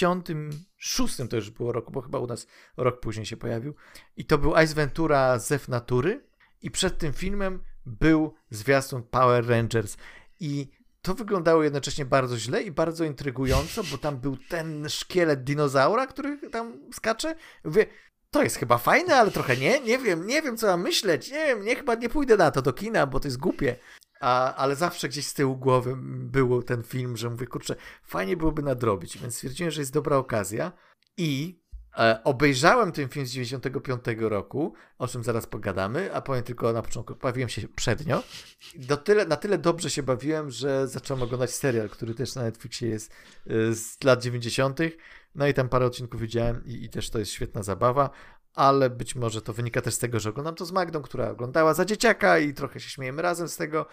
Speaker 2: 96 to już było roku, bo chyba u nas rok później się pojawił. I to był Ace Ventura Zew Natury i przed tym filmem był zwiastun Power Rangers. I to wyglądało jednocześnie bardzo źle i bardzo intrygująco, bo tam był ten szkielet dinozaura, który tam skacze. Mówię, to jest chyba fajne, ale trochę nie wiem co mam myśleć, chyba nie pójdę na to do kina, bo to jest głupie. Ale zawsze gdzieś z tyłu głowy był ten film, że mówię, kurczę, fajnie byłoby nadrobić, więc stwierdziłem, że jest dobra okazja i obejrzałem ten film z 95 roku, o czym zaraz pogadamy, a powiem tylko na początku, bawiłem się przednio. Na tyle dobrze się bawiłem, że zacząłem oglądać serial, który też na Netflixie jest z lat 90. No i tam parę odcinków widziałem i też to jest świetna zabawa, ale być może to wynika też z tego, że oglądam to z Magdą, która oglądała za dzieciaka i trochę się śmiejemy razem z tego.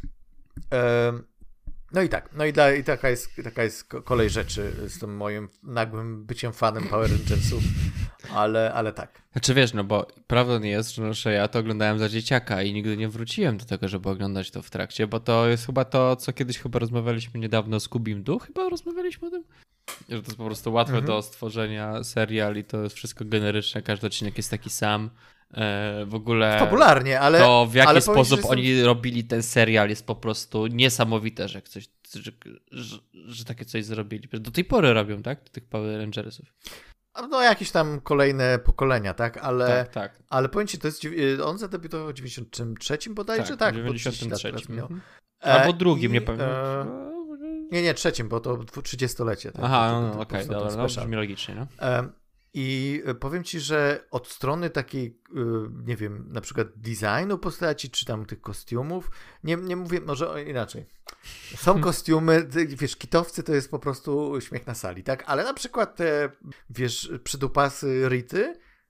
Speaker 2: I taka jest kolej rzeczy z tym moim nagłym byciem fanem Power Rangersów, ale tak.
Speaker 1: Znaczy wiesz, no bo prawdą jest, że ja to oglądałem za dzieciaka i nigdy nie wróciłem do tego, żeby oglądać to w trakcie, bo to jest chyba to, co kiedyś chyba rozmawialiśmy niedawno z Kubim Du, chyba rozmawialiśmy o tym? Że to jest po prostu łatwe do stworzenia serial i to jest wszystko generyczne, każdy odcinek jest taki sam. W ogóle
Speaker 2: fabularnie, ale
Speaker 1: to w jaki sposób
Speaker 2: że
Speaker 1: oni robili ten serial jest po prostu niesamowite, że takie coś zrobili. Do tej pory robią, tak? Do tych Power Rangersów.
Speaker 2: No jakieś tam kolejne pokolenia, tak?
Speaker 1: Tak.
Speaker 2: Ale powiem ci, to jest, on zadebiutował w 93 bodajże? Tak,
Speaker 1: w 93.
Speaker 2: Albo
Speaker 1: drugim, nie pamiętam.
Speaker 2: Nie, trzecim, bo to 30-lecie. Tak?
Speaker 1: Aha, okej, dobra, no, brzmi logicznie. No.
Speaker 2: I powiem ci, że od strony takiej, nie wiem, na przykład designu postaci, czy tam tych kostiumów, nie mówię, może inaczej. Są kostiumy, wiesz, kitowcy to jest po prostu śmiech na sali, tak? Ale na przykład te, wiesz, przydupasy Rity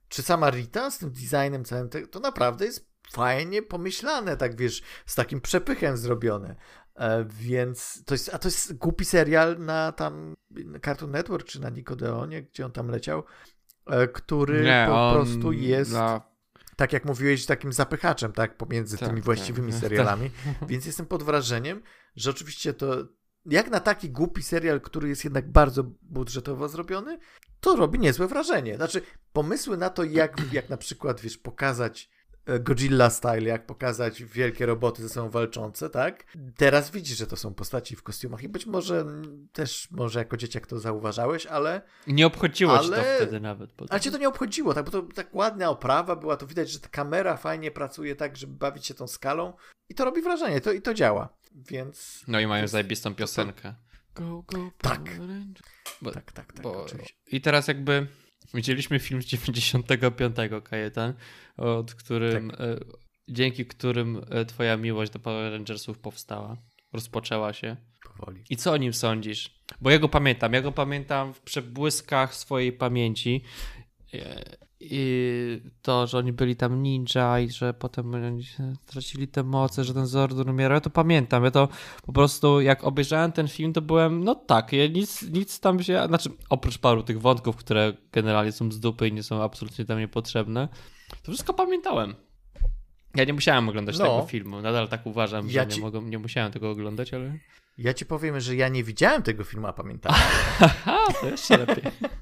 Speaker 2: czy sama Rita z tym designem całym, to naprawdę jest fajnie pomyślane, tak wiesz, z takim przepychem zrobione. Więc to jest głupi serial na Cartoon Network, czy na Nickelodeonie, gdzie on tam leciał, który po prostu jest, tak jak mówiłeś, takim zapychaczem, tak, pomiędzy tymi właściwymi serialami. Więc jestem pod wrażeniem, że oczywiście to jak na taki głupi serial, który jest jednak bardzo budżetowo zrobiony, to robi niezłe wrażenie. Znaczy, pomysły na to, jak na przykład, wiesz, pokazać Godzilla style, jak pokazać wielkie roboty ze sobą walczące, tak? Teraz widzisz, że to są postaci w kostiumach i być może też jako dzieciak to zauważałeś, ale...
Speaker 1: Nie obchodziło cię to wtedy nawet.
Speaker 2: Ale cię to nie obchodziło, tak? Bo to tak ładna oprawa była, to widać, że ta kamera fajnie pracuje tak, żeby bawić się tą skalą i to robi wrażenie, i to działa, więc...
Speaker 1: No i mają zajebistą piosenkę. Go, go,
Speaker 2: tak. Tak,
Speaker 1: oczywiście. I teraz jakby widzieliśmy film z 95 Kajetan, dzięki którym twoja miłość do Power Rangersów powstała, rozpoczęła się.
Speaker 2: Powoli. I
Speaker 1: co o nim sądzisz? Bo ja go pamiętam w przebłyskach swojej pamięci i to, że oni byli tam ninja i że potem oni stracili te moce, że ten Zordon umierał, ja to pamiętam, ja to po prostu jak obejrzałem ten film, to byłem, no tak, ja nic tam się, znaczy oprócz paru tych wątków, które generalnie są z dupy i nie są absolutnie tam niepotrzebne, to wszystko pamiętałem. Ja nie musiałem oglądać tego filmu, nadal tak uważam, że nie musiałem tego oglądać, ale...
Speaker 2: Ja ci powiem, że ja nie widziałem tego filmu, a pamiętałem.
Speaker 1: To jeszcze lepiej.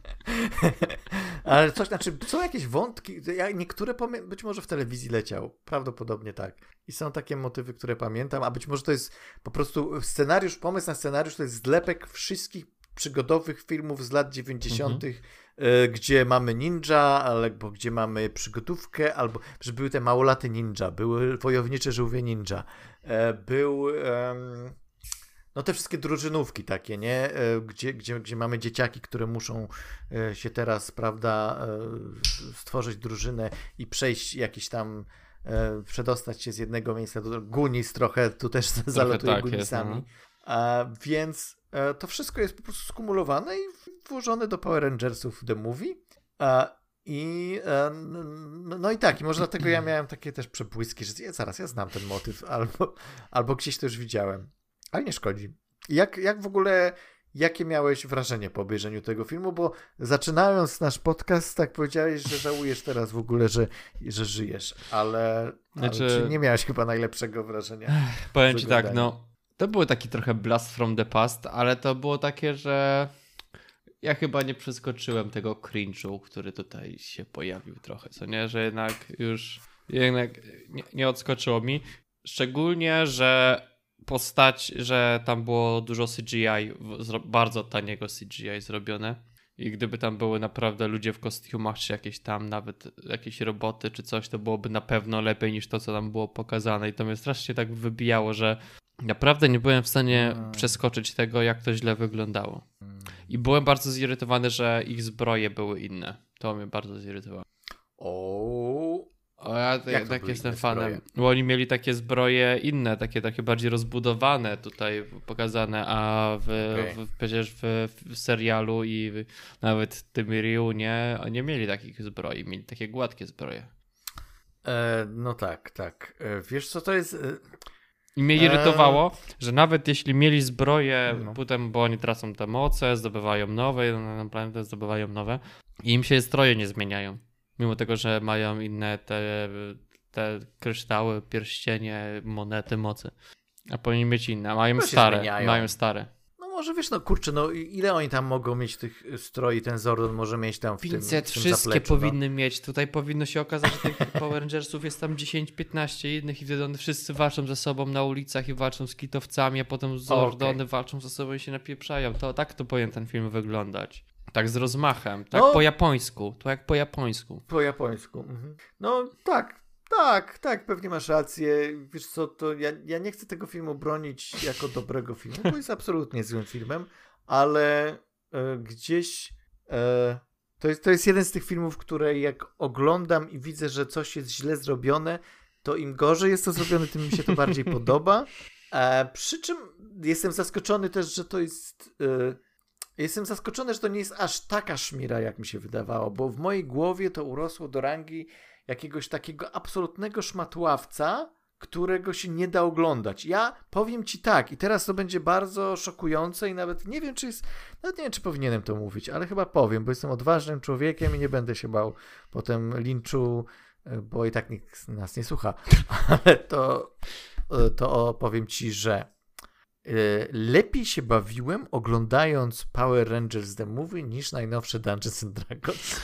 Speaker 2: Ale są jakieś wątki, niektóre być może w telewizji leciał, prawdopodobnie tak. I są takie motywy, które pamiętam, a być może to jest po prostu pomysł na scenariusz to jest zlepek wszystkich przygodowych filmów z lat 90., gdzie mamy ninja, albo gdzie mamy przygodówkę, albo że były te małolaty ninja, były wojownicze żółwie ninja, no te wszystkie drużynówki takie, nie? Gdzie mamy dzieciaki, które muszą się teraz, prawda, stworzyć drużynę i przejść jakiś tam, przedostać się z jednego miejsca do drugiego. Goonies trochę tu też zalatuje tak Gooniesami. Więc to wszystko jest po prostu skumulowane i włożone do Power Rangersów The Movie. No i tak, i może dlatego ja miałem takie też przebłyski, że ja znam ten motyw, albo gdzieś to już widziałem. Ale nie szkodzi. Jak w ogóle, jakie miałeś wrażenie po obejrzeniu tego filmu? Bo zaczynając nasz podcast, tak powiedziałeś, że żałujesz teraz w ogóle, że żyjesz, ale czy nie miałeś chyba najlepszego wrażenia?
Speaker 1: Powiem ci tak, to był taki trochę blast from the past, ale to było takie, że ja chyba nie przeskoczyłem tego cringe'u, który tutaj się pojawił trochę, co nie? Że jednak nie odskoczyło mi. Szczególnie, że że tam było dużo CGI, bardzo taniego CGI zrobione i gdyby tam były naprawdę ludzie w kostiumach, czy jakieś tam nawet jakieś roboty, czy coś, to byłoby na pewno lepiej niż to, co tam było pokazane i to mnie strasznie tak wybijało, że naprawdę nie byłem w stanie przeskoczyć tego, jak to źle wyglądało. I byłem bardzo zirytowany, że ich zbroje były inne. To mnie bardzo zirytowało. Ja jednak jestem fanem, bo oni mieli takie zbroje inne, takie bardziej rozbudowane tutaj pokazane, a przecież w serialu i nawet w tym Ryu nie mieli takich zbroi, mieli takie gładkie zbroje.
Speaker 2: No tak. Wiesz co to jest...
Speaker 1: I mnie irytowało, że nawet jeśli mieli zbroje, potem, bo oni tracą te moce, zdobywają nowe, na planetę zdobywają nowe i im się stroje nie zmieniają. Mimo tego, że mają inne te kryształy, pierścienie, monety, mocy. A powinni mieć inne. Mają stare.
Speaker 2: No może wiesz, ile oni tam mogą mieć tych stroi, ten Zordon może mieć tam w tym
Speaker 1: wszystkie
Speaker 2: zapleczu,
Speaker 1: powinny mieć. Tutaj powinno się okazać, że tych Power Rangersów jest tam 10-15 innych i wtedy one wszyscy walczą ze sobą na ulicach i walczą z kitowcami, a potem Zordony walczą ze sobą i się napieprzają. Tak to powinien ten film wyglądać. Tak z rozmachem, po japońsku. To jak po japońsku.
Speaker 2: Po japońsku. No tak, pewnie masz rację. Wiesz co, to ja nie chcę tego filmu bronić jako dobrego filmu, bo jest absolutnie złym filmem, ale gdzieś to jest jeden z tych filmów, które jak oglądam i widzę, że coś jest źle zrobione, to im gorzej jest to zrobione, tym mi się to bardziej podoba. Przy czym jestem zaskoczony też, że to jest Jestem zaskoczony, że to nie jest aż taka szmira, jak mi się wydawało, bo w mojej głowie to urosło do rangi jakiegoś takiego absolutnego szmatławca, którego się nie da oglądać. Ja powiem ci tak, i teraz to będzie bardzo szokujące i nawet nie wiem, czy powinienem to mówić, ale chyba powiem, bo jestem odważnym człowiekiem i nie będę się bał potem linczu, bo i tak nikt nas nie słucha, ale to powiem ci, że lepiej się bawiłem oglądając Power Rangers The Movie niż najnowsze Dungeons and Dragons.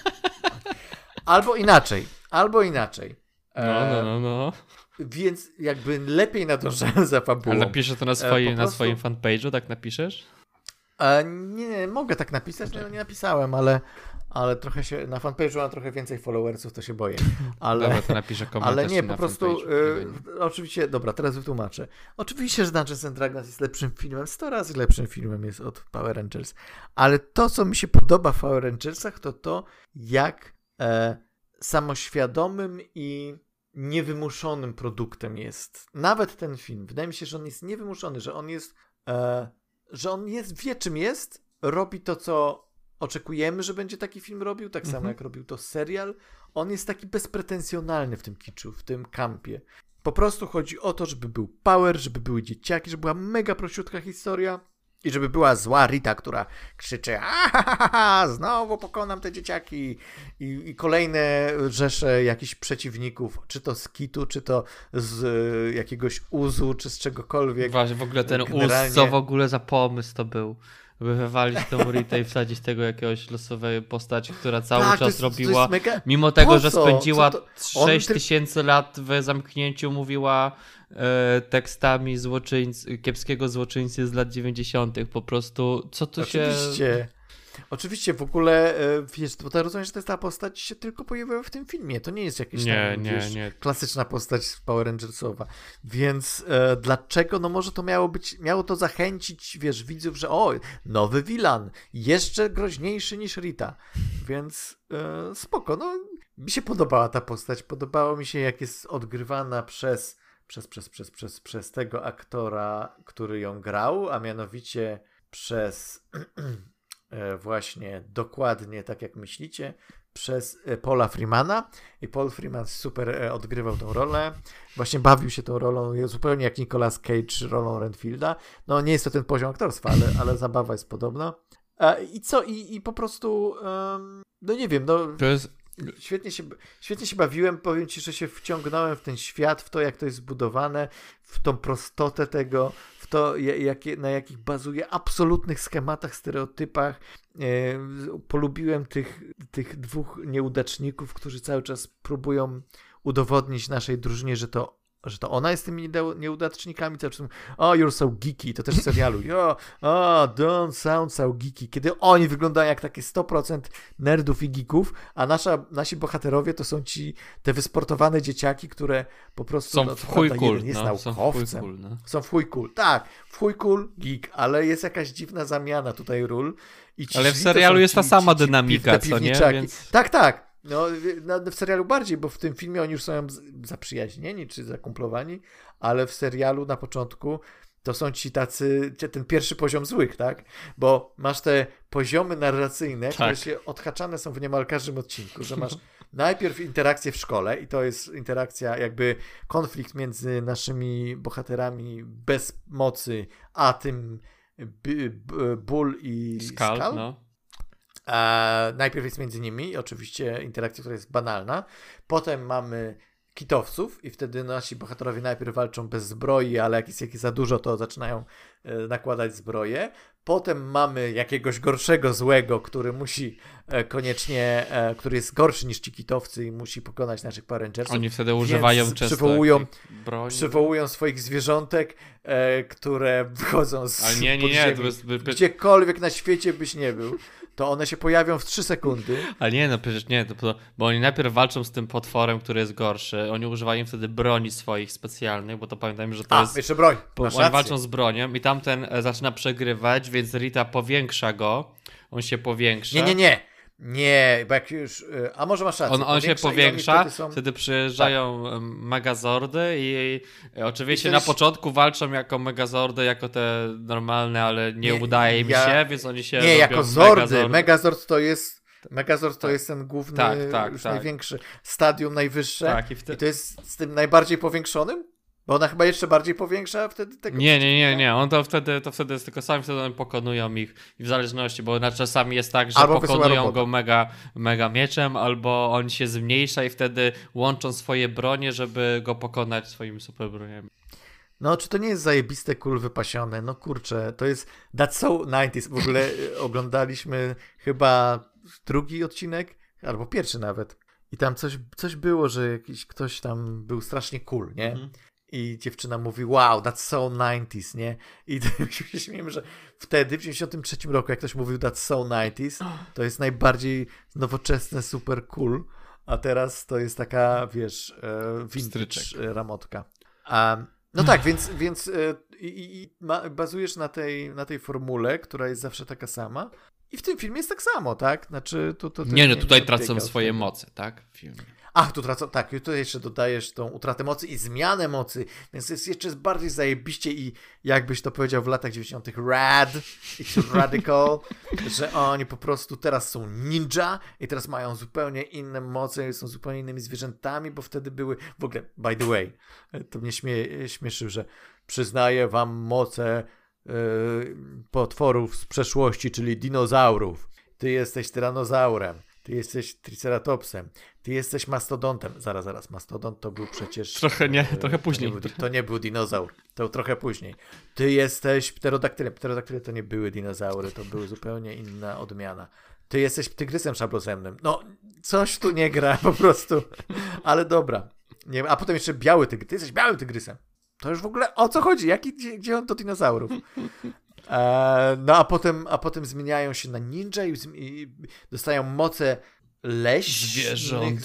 Speaker 2: Albo inaczej.
Speaker 1: No.
Speaker 2: Więc jakby lepiej nadążałem za fabułą.
Speaker 1: Ale napiszesz to na swoim fanpage'u, tak napiszesz?
Speaker 2: Nie, mogę tak napisać, nie napisałem, ale trochę się, na fanpage'u mam trochę więcej followersów, to się boję.
Speaker 1: Dobra, to napiszę komentarz.
Speaker 2: Ale nie, po prostu, oczywiście, dobra, teraz wytłumaczę. Oczywiście, że Dungeons and Dragons jest lepszym filmem, 100 razy lepszym filmem jest od Power Rangers, ale to, co mi się podoba w Power Rangersach, to jak samoświadomym i niewymuszonym produktem jest nawet ten film. Wydaje mi się, że on jest niewymuszony, że on wie czym jest, robi to, co oczekujemy, że będzie taki film robił, tak samo jak robił to serial. On jest taki bezpretensjonalny w tym kiczu, w tym kampie. Po prostu chodzi o to, żeby był power, żeby były dzieciaki, żeby była mega prościutka historia i żeby była zła Rita, która krzyczy znowu pokonam te dzieciaki i kolejne rzesze jakichś przeciwników, czy to z kitu, czy to z jakiegoś uzu, czy z czegokolwiek.
Speaker 1: Właśnie, w ogóle ten uz, co w ogóle za pomysł to był? By wywalić tą Ritę i wsadzić tego jakiegoś losowej postaci, która cały czas robiła, mimo tego, że spędziła 6000 lat w zamknięciu, mówiła tekstami kiepskiego złoczyńcy z lat 90. Po prostu, co tu
Speaker 2: Oczywiście, w ogóle, wiesz, bo to rozumiem, że ta postać się tylko pojawiła w tym filmie. To nie jest jakaś klasyczna postać Power Rangersowa. Więc dlaczego? No może to miało to zachęcić, wiesz, widzów, że nowy villain, jeszcze groźniejszy niż Rita. Więc spoko, no mi się podobała ta postać. Podobało mi się, jak jest odgrywana przez tego aktora, który ją grał, a mianowicie przez właśnie dokładnie tak jak myślicie, przez Paula Freemana i Paul Freeman super odgrywał tą rolę, właśnie bawił się tą rolą zupełnie jak Nicolas Cage rolą Renfielda. No nie jest to ten poziom aktorstwa, ale zabawa jest podobna. I co? I po prostu no nie wiem, no
Speaker 1: to jest...
Speaker 2: Świetnie się bawiłem, powiem ci, że się wciągnąłem w ten świat, w to, jak to jest zbudowane, w tą prostotę tego, w to, na jakich bazuje absolutnych schematach, stereotypach. Polubiłem tych dwóch nieudaczników, którzy cały czas próbują udowodnić naszej drużynie, że to ona jest tymi nieudacznikami, cały czas you're so geeky, to też w serialu, don't sound so geeky, kiedy oni wyglądają jak takie 100% nerdów i geeków, a nasi bohaterowie to są te wysportowane dzieciaki, które po prostu
Speaker 1: są w chuj cool,
Speaker 2: jest naukowcem, są w chuj cool, tak, w chuj cool, geek, ale jest jakaś dziwna zamiana tutaj ról.
Speaker 1: Ale w serialu jest ta sama dynamika, co nie?
Speaker 2: Więc... Tak. No, w serialu bardziej, bo w tym filmie oni już są zaprzyjaźnieni czy zakumplowani, ale w serialu na początku to są ten pierwszy poziom złych, tak? Bo masz te poziomy narracyjne, które się odhaczane są w niemal każdym odcinku, że masz najpierw interakcję w szkole i to jest interakcja, jakby konflikt między naszymi bohaterami bez mocy, a tym Bull i Skull. No. Najpierw jest między nimi oczywiście interakcja, która jest banalna. Potem mamy kitowców i wtedy nasi bohaterowie najpierw walczą bez zbroi, ale jak jest za dużo, to zaczynają nakładać zbroję. Potem mamy jakiegoś gorszego złego, który musi który jest gorszy niż ci kitowcy i musi pokonać naszych Power Rangersów.
Speaker 1: Oni wtedy używają często broni.
Speaker 2: Przywołują swoich zwierzątek, które wychodzą z
Speaker 1: podziemi.
Speaker 2: Gdziekolwiek na świecie byś nie był, to one się pojawią w 3 sekundy.
Speaker 1: Ale nie, no przecież nie, bo oni najpierw walczą z tym potworem, który jest gorszy. Oni używają wtedy broni swoich specjalnych, bo to pamiętajmy, że to jest...
Speaker 2: jeszcze broń.
Speaker 1: Oni walczą z bronią i tamten zaczyna przegrywać, więc Rita powiększa go. On się powiększa.
Speaker 2: Nie. Nie, bo jak już... A może masz rację.
Speaker 1: On się powiększa,
Speaker 2: są...
Speaker 1: wtedy przyjeżdżają Megazordy i oczywiście
Speaker 2: I
Speaker 1: na początku walczą jako Megazordy, jako te normalne, ale nie udaje mi się, więc oni się
Speaker 2: Nie,
Speaker 1: robią
Speaker 2: jako Zordy.
Speaker 1: Megazordy.
Speaker 2: Megazord to jest ten główny, już największy, stadium najwyższe.
Speaker 1: Tak,
Speaker 2: i to jest z tym najbardziej powiększonym? Bo ona chyba jeszcze bardziej powiększa wtedy tego.
Speaker 1: Nie. On to wtedy jest tylko sami, wtedy oni pokonują ich i w zależności, bo czasami jest tak, że
Speaker 2: albo
Speaker 1: pokonują go mega mieczem, albo on się zmniejsza i wtedy łączą swoje bronie, żeby go pokonać swoimi super broniami.
Speaker 2: No, czy to nie jest zajebiste, cool, wypasione? No kurczę, to jest That's so 90s. W ogóle oglądaliśmy chyba drugi odcinek, albo pierwszy nawet. I tam coś było, że jakiś ktoś tam był strasznie cool, nie? I dziewczyna mówi, wow, that's so 90s, nie? I się śmiejemy, że wtedy, w 93 roku, jak ktoś mówił that's so 90s, to jest najbardziej nowoczesne, super cool, a teraz to jest taka, wiesz, vintage ramotka. No tak, więc bazujesz na tej formule, która jest zawsze taka sama i w tym filmie jest tak samo, tak? Znaczy,
Speaker 1: tutaj tracą swoje moce, tak? W filmie.
Speaker 2: Ach, tu tracą, tak, i tu jeszcze dodajesz tą utratę mocy i zmianę mocy, więc jest jeszcze bardziej zajebiście i jakbyś to powiedział w latach 90. it's radical, że oni po prostu teraz są ninja i teraz mają zupełnie inne moce, są zupełnie innymi zwierzętami, bo wtedy były, w ogóle, by the way, to mnie śmieszy, że przyznaję wam moce potworów z przeszłości, czyli dinozaurów. Ty jesteś tyranozaurem. Ty jesteś triceratopsem. Ty jesteś mastodontem. Zaraz. Mastodont to był przecież...
Speaker 1: Trochę później.
Speaker 2: To nie był dinozaur. To trochę później. Ty jesteś pterodaktylem. Pterodaktyle to nie były dinozaury. To była zupełnie inna odmiana. Ty jesteś tygrysem szablozemnym. No, coś tu nie gra po prostu. Ale dobra. Nie, a potem jeszcze biały tygrys. Ty jesteś białym tygrysem. To już w ogóle o co chodzi? Gdzie on do dinozaurów? No a potem zmieniają się na ninja i dostają moce
Speaker 1: zwierząt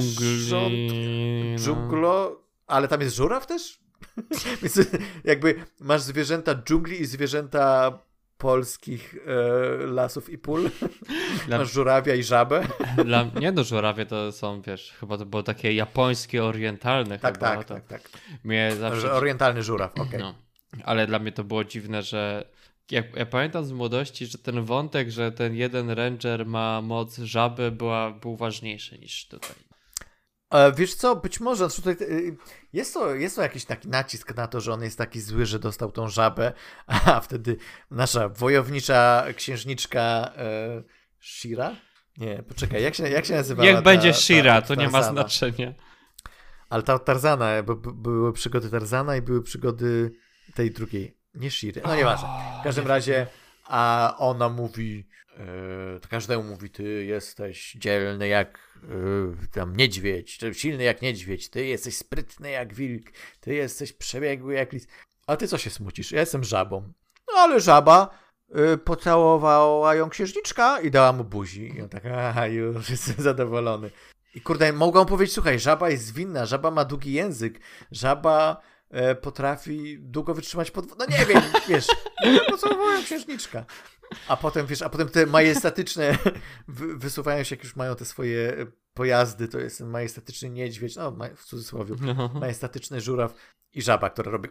Speaker 2: dżunglo, ale tam jest żuraw też? Więc jakby masz zwierzęta dżungli i zwierzęta polskich lasów i pól. Masz żurawia i żabę.
Speaker 1: Żurawie to są, wiesz, chyba to było takie japońskie, orientalne.
Speaker 2: Tak.
Speaker 1: Mnie zawsze...
Speaker 2: Orientalny żuraw, okej.
Speaker 1: No. Ale dla mnie to było dziwne, że ja pamiętam z młodości, że ten wątek, że ten jeden ranger ma moc żaby był ważniejszy niż tutaj.
Speaker 2: Wiesz co, być może tutaj jest to jakiś taki nacisk na to, że on jest taki zły, że dostał tą żabę, a wtedy nasza wojownicza księżniczka Shira? Nie, poczekaj, jak się nazywała?
Speaker 1: Niech będzie Shira, to nie ma znaczenia.
Speaker 2: Ale ta Tarzana, bo były przygody Tarzana i były przygody tej drugiej, nie Shiry, no nieważne. W każdym razie, a ona mówi, każdemu mówi, ty jesteś dzielny jak tam niedźwiedź, silny jak niedźwiedź, ty jesteś sprytny jak wilk, ty jesteś przebiegły jak lis. A ty co się smucisz? Ja jestem żabą. No ale żaba pocałowała ją księżniczka i dała mu buzi. I on tak, już jestem zadowolony. I kurde, mogą powiedzieć, słuchaj, żaba jest zwinna, żaba ma długi język, żaba potrafi długo wytrzymać no nie wiem, wiesz, pocałowała księżniczka. A potem te majestatyczne wysuwają się, jak już mają te swoje pojazdy, to jest ten majestatyczny niedźwiedź, no w cudzysłowie, majestatyczny żuraw i żaba, która robi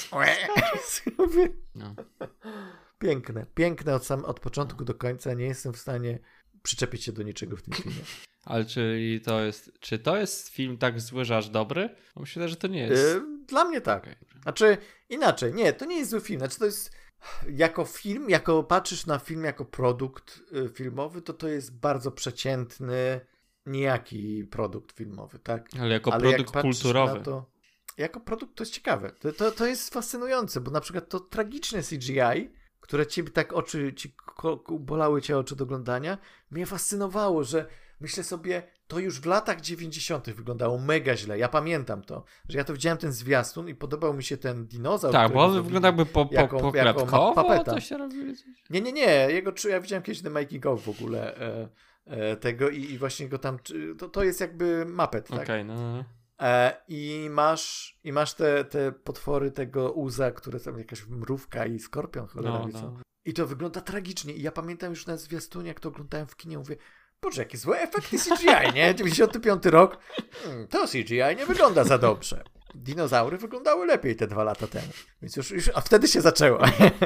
Speaker 2: no. Piękne od początku do końca, nie jestem w stanie przyczepić się do niczego w tym filmie.
Speaker 1: Ale czy to jest film tak zły, że aż dobry? Myślę, że to nie jest.
Speaker 2: Dla mnie tak. Okay. Znaczy inaczej, nie, to nie jest zły film, znaczy to jest jako film, jako patrzysz na film jako produkt filmowy, to jest bardzo przeciętny, nijaki produkt filmowy, tak?
Speaker 1: Ale jako produkt kulturowy.
Speaker 2: Jako produkt to jest ciekawe. To jest fascynujące, bo na przykład to tragiczne CGI, które ciebie tak bolały cię oczy do oglądania, mnie fascynowało, że myślę sobie, to już w latach 90. wyglądało mega źle. Ja pamiętam to, że ja to widziałem ten zwiastun i podobał mi się ten dinozaur.
Speaker 1: Tak, bo on wyglądał jakby poklatkowo, to się robi.
Speaker 2: Nie. Ja widziałem kiedyś The Making of w ogóle tego i właśnie go tam, to jest jakby Muppet, tak?
Speaker 1: Okej, no.
Speaker 2: I masz te potwory tego Uza, które są jakaś mrówka i skorpion, cholera wie co. I to wygląda tragicznie. I ja pamiętam już na zwiastunie, jak to oglądałem w kinie, mówię, Boże, jakie złe efekty CGI, nie? 95 rok. To CGI nie wygląda za dobrze. Dinozaury wyglądały lepiej te 2 lata temu. Więc już a wtedy się zaczęło.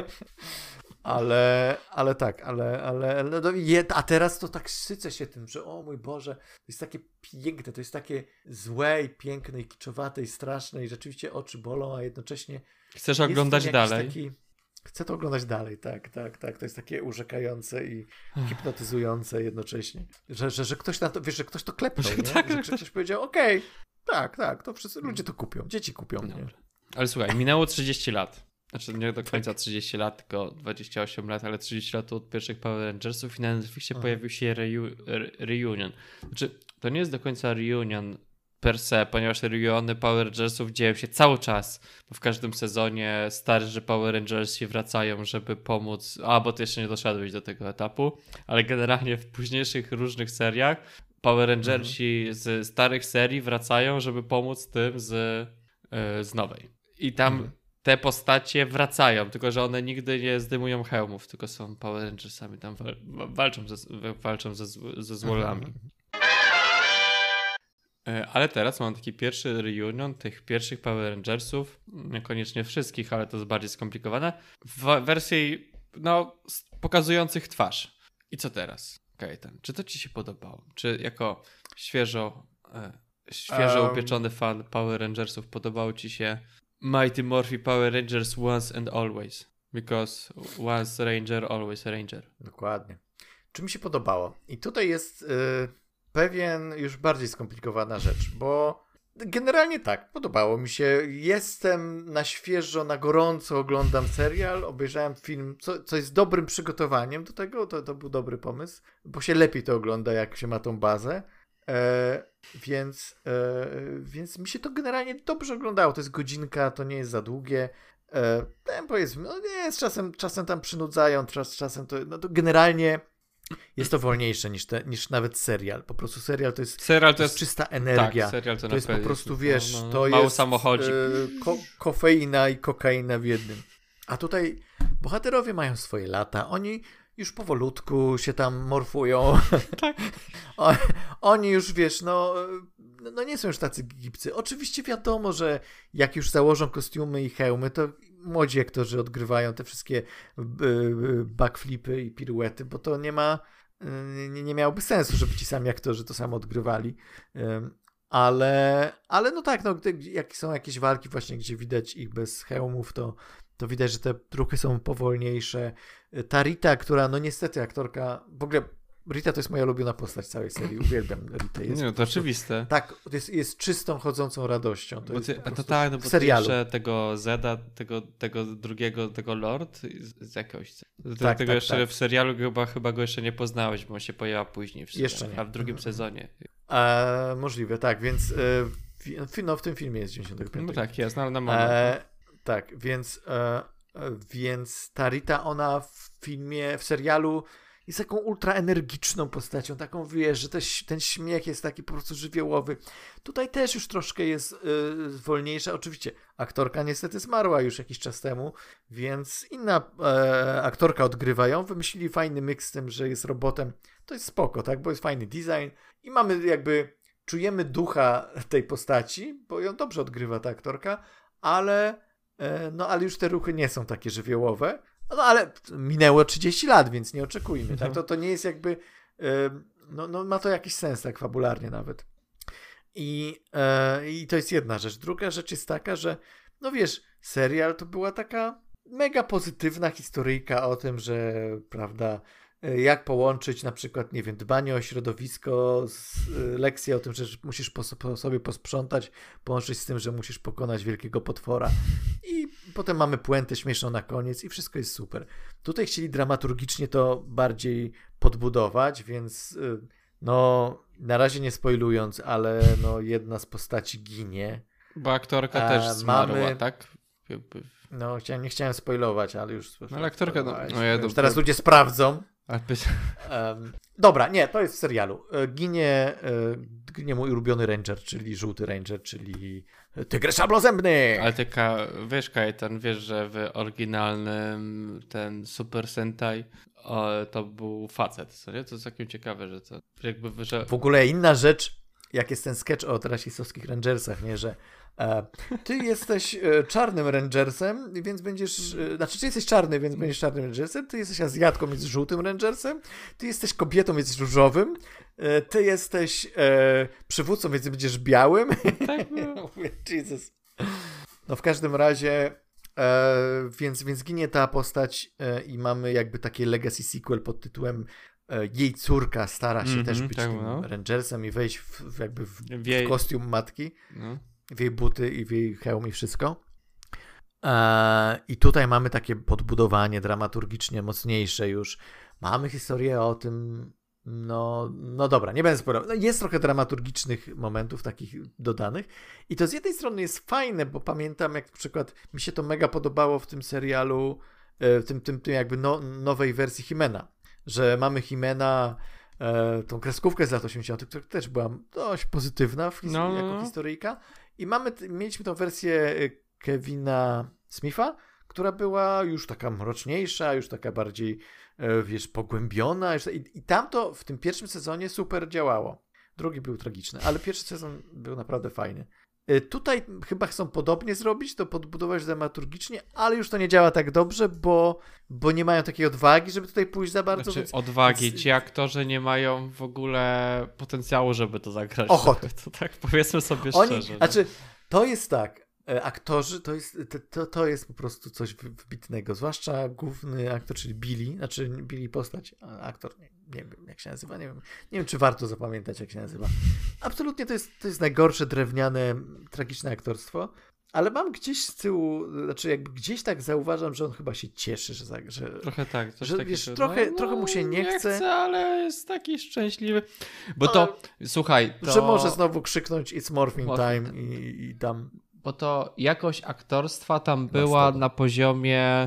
Speaker 2: Ale tak, a teraz to tak sycę się tym, że o mój Boże, to jest takie piękne, to jest takie złe i piękne i kiczowate i straszne i rzeczywiście oczy bolą, a jednocześnie
Speaker 1: Chcesz oglądać dalej?
Speaker 2: Chcę to oglądać dalej, tak. To jest takie urzekające i hipnotyzujące jednocześnie. Że ktoś na to, wiesz, że ktoś to klepnął, nie?
Speaker 1: Tak,
Speaker 2: że ktoś powiedział, okej, tak, to wszyscy ludzie to kupią, dzieci kupią. Nie?
Speaker 1: Ale słuchaj, minęło 30 lat. Znaczy nie do końca 30 lat, tylko 28 lat, ale 30 lat od pierwszych Power Rangersów i na Netflixie pojawił się reunion. Znaczy, to nie jest do końca reunion per se, ponieważ reuniony Power Rangersów dzieją się cały czas, bo w każdym sezonie starzy Power Rangersi wracają, żeby pomóc, bo ty jeszcze nie doszedłeś do tego etapu, ale generalnie w późniejszych różnych seriach Power Rangersi z starych serii wracają, żeby pomóc tym z nowej. I tam te postacie wracają, tylko że one nigdy nie zdejmują hełmów, tylko są Power Rangersami, tam walczą ze złolami. Ale teraz mam taki pierwszy reunion tych pierwszych Power Rangersów, niekoniecznie wszystkich, ale to jest bardziej skomplikowane, w wersji pokazujących twarz. I co teraz, Kajetan? Czy to ci się podobało? Czy jako świeżo upieczony fan Power Rangersów podobało ci się Mighty Morphin Power Rangers Once and Always? Because once Ranger, always Ranger.
Speaker 2: Dokładnie. Czy mi się podobało? I tutaj jest pewien już bardziej skomplikowana rzecz, bo generalnie tak, podobało mi się. Jestem na świeżo, na gorąco oglądam serial, obejrzałem film, co jest dobrym przygotowaniem do tego, to był dobry pomysł, bo się lepiej to ogląda, jak się ma tą bazę. Więc mi się to generalnie dobrze oglądało. To jest godzinka, to nie jest za długie. Tempo jest, nie jest czasem tam przynudzają, czasem to generalnie jest to wolniejsze niż nawet serial. Po prostu serial to jest czysta energia.
Speaker 1: Tak, serial
Speaker 2: to jest po prostu, wiesz, to
Speaker 1: mały
Speaker 2: jest
Speaker 1: samochodzik.
Speaker 2: Kofeina i kokaina w jednym. A tutaj bohaterowie mają swoje lata. Oni już powolutku się tam morfują.
Speaker 1: Tak.
Speaker 2: Oni już, wiesz, no nie są już tacy gibcy. Oczywiście wiadomo, że jak już założą kostiumy i hełmy, to młodzi aktorzy odgrywają te wszystkie backflipy i piruety, bo to nie miałoby sensu, żeby ci sami aktorzy to samo odgrywali. Ale no tak, jak są jakieś walki właśnie, gdzie widać ich bez hełmów, to widać, że te ruchy są powolniejsze. Ta Rita, która, no niestety aktorka, w ogóle Rita to jest moja ulubiona postać całej serii, uwielbiam Ritę.
Speaker 1: Nie, to oczywiste.
Speaker 2: Tak, jest czystą, chodzącą radością. To
Speaker 1: w serialu. Tego Zeda, tego drugiego, tego Lord z jakiegoś... Tego jeszcze w serialu chyba go jeszcze nie poznałeś, bo on się pojawia później w serialu,
Speaker 2: jeszcze nie.
Speaker 1: A w drugim sezonie.
Speaker 2: Możliwe, tak, więc w tym filmie jest 95.
Speaker 1: No tak, jest, na moment.
Speaker 2: Tak, więc ta Rita, ona w serialu jest taką ultra energiczną postacią, taką, wiesz, że ten śmiech jest taki po prostu żywiołowy. Tutaj też już troszkę jest wolniejsza. Oczywiście aktorka niestety zmarła już jakiś czas temu, więc inna aktorka odgrywa ją. Wymyślili fajny miks z tym, że jest robotem. To jest spoko, tak, bo jest fajny design i czujemy ducha tej postaci, bo ją dobrze odgrywa ta aktorka, ale już te ruchy nie są takie żywiołowe. No ale minęło 30 lat, więc nie oczekujmy. Tak? To nie jest jakby... ma to jakiś sens tak fabularnie nawet. I to jest jedna rzecz. Druga rzecz jest taka, że no wiesz, serial to była taka mega pozytywna historyjka o tym, że prawda, jak połączyć na przykład, nie wiem, dbanie o środowisko z lekcją o tym, że musisz po sobie posprzątać, połączyć z tym, że musisz pokonać wielkiego potwora. I potem mamy puentę śmieszną na koniec i wszystko jest super. Tutaj chcieli dramaturgicznie to bardziej podbudować, więc na razie nie spoilując, ale jedna z postaci ginie.
Speaker 1: Bo aktorka też zmarła, tak?
Speaker 2: Nie chciałem spoilować, ale już...
Speaker 1: No ale aktorka...
Speaker 2: Już teraz ludzie sprawdzą. Dobra, nie, to jest w serialu. Ginie mój ulubiony Ranger, czyli żółty Ranger, czyli Tygrys Szablozębny.
Speaker 1: Ale wiesz, Kajetan, wiesz, że w oryginalnym ten Super Sentai to był facet, co nie? To jest takie ciekawe, że to jakby, że...
Speaker 2: W ogóle inna rzecz, jak jest ten sketch o rasistowskich Rangersach, nie, że ty jesteś czarnym Rangersem, więc będziesz... Znaczy, ty jesteś czarny, więc będziesz czarnym Rangersem, ty jesteś Azjatką, więc żółtym Rangersem, ty jesteś kobietą, więc jesteś różowym, ty jesteś przywódcą, więc będziesz białym.
Speaker 1: Tak,
Speaker 2: Jesus. No w każdym razie więc ginie ta postać i mamy jakby takie legacy sequel pod tytułem jej córka stara się też być tym Rangersem i wejść w kostium matki, w jej buty i w jej hełm i wszystko. I tutaj mamy takie podbudowanie dramaturgicznie mocniejsze już. Mamy historię o tym, no dobra, nie będę spoilerował. No jest trochę dramaturgicznych momentów takich dodanych i to z jednej strony jest fajne, bo pamiętam jak na przykład mi się to mega podobało w tym serialu, tym jakby nowej wersji He-Mana, że mamy He-Mana, tą kreskówkę z lat 80., która też była dość pozytywna jako historyjka i mieliśmy tą wersję Kevina Smitha, która była już taka mroczniejsza, już taka bardziej, pogłębiona. I tamto w tym pierwszym sezonie super działało. Drugi był tragiczny, ale pierwszy sezon był naprawdę fajny. Tutaj chyba chcą podobnie zrobić, to podbudować dramaturgicznie, ale już to nie działa tak dobrze, bo nie mają takiej odwagi, żeby tutaj pójść za bardzo.
Speaker 1: Znaczy, odwagi. Ci aktorzy nie mają w ogóle potencjału, żeby to zagrać.
Speaker 2: Ochoty.
Speaker 1: To tak powiedzmy sobie szczerze.
Speaker 2: Znaczy, to jest tak. Aktorzy to jest po prostu coś wybitnego, zwłaszcza główny aktor, czyli Billy, znaczy Billy postać, aktor, nie wiem jak się nazywa, nie wiem czy warto zapamiętać jak się nazywa. Absolutnie to jest najgorsze drewniane, tragiczne aktorstwo, ale mam gdzieś z tyłu, znaczy jakby gdzieś tak zauważam, że on chyba się cieszy, że
Speaker 1: trochę tak,
Speaker 2: że wiesz, trochę mu się nie chce,
Speaker 1: ale jest taki szczęśliwy, bo to, słuchaj,
Speaker 2: że może znowu krzyknąć It's Morphing Time i tam.
Speaker 1: Bo to jakość aktorstwa tam była na poziomie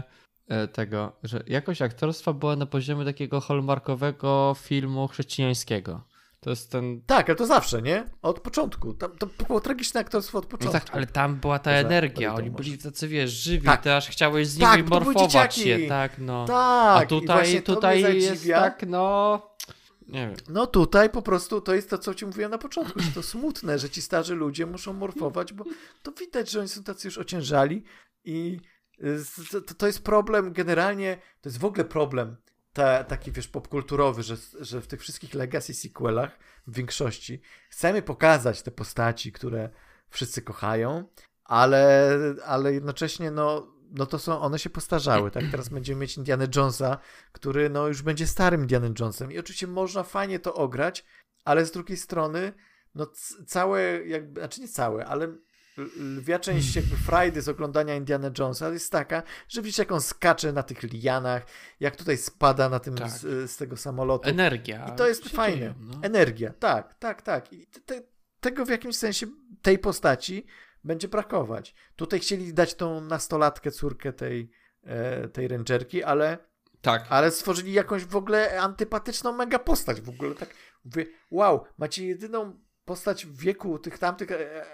Speaker 1: takiego hallmarkowego filmu chrześcijańskiego. To jest ten...
Speaker 2: Tak, ale to zawsze, nie? Od początku. To było tragiczne aktorstwo od początku.
Speaker 1: No tak, ale tam była ta energia. Oni byli tacy, wiesz, żywi, ty aż chciałeś z nimi morfować się. Tak, no.
Speaker 2: Tak.
Speaker 1: A tutaj jest tak, nie wiem.
Speaker 2: No tutaj po prostu to jest to, co ci mówiłem na początku, że to smutne, że ci starzy ludzie muszą morfować, bo to widać, że oni są tacy już ociężali i to jest problem generalnie, to jest w ogóle problem taki, wiesz, popkulturowy, że w tych wszystkich legacy sequelach w większości chcemy pokazać te postaci, które wszyscy kochają, ale jednocześnie one się postarzały, tak? Teraz będziemy mieć Indiana Jonesa, który już będzie starym Indiana Jonesem i oczywiście można fajnie to ograć, ale z drugiej strony całe jakby, znaczy nie całe, ale lwia część jakby frajdy z oglądania Indiana Jonesa jest taka, że widzisz jak on skacze na tych lianach, jak tutaj spada na tym z tego samolotu.
Speaker 1: Energia.
Speaker 2: I to jest fajne. Dzieje, Energia, tak. I tego w jakimś sensie tej postaci będzie brakować. Tutaj chcieli dać tą nastolatkę, córkę tej rangerki, ale stworzyli jakąś w ogóle antypatyczną mega postać. W ogóle tak mówię, wow, macie jedyną postać w wieku tych tamtych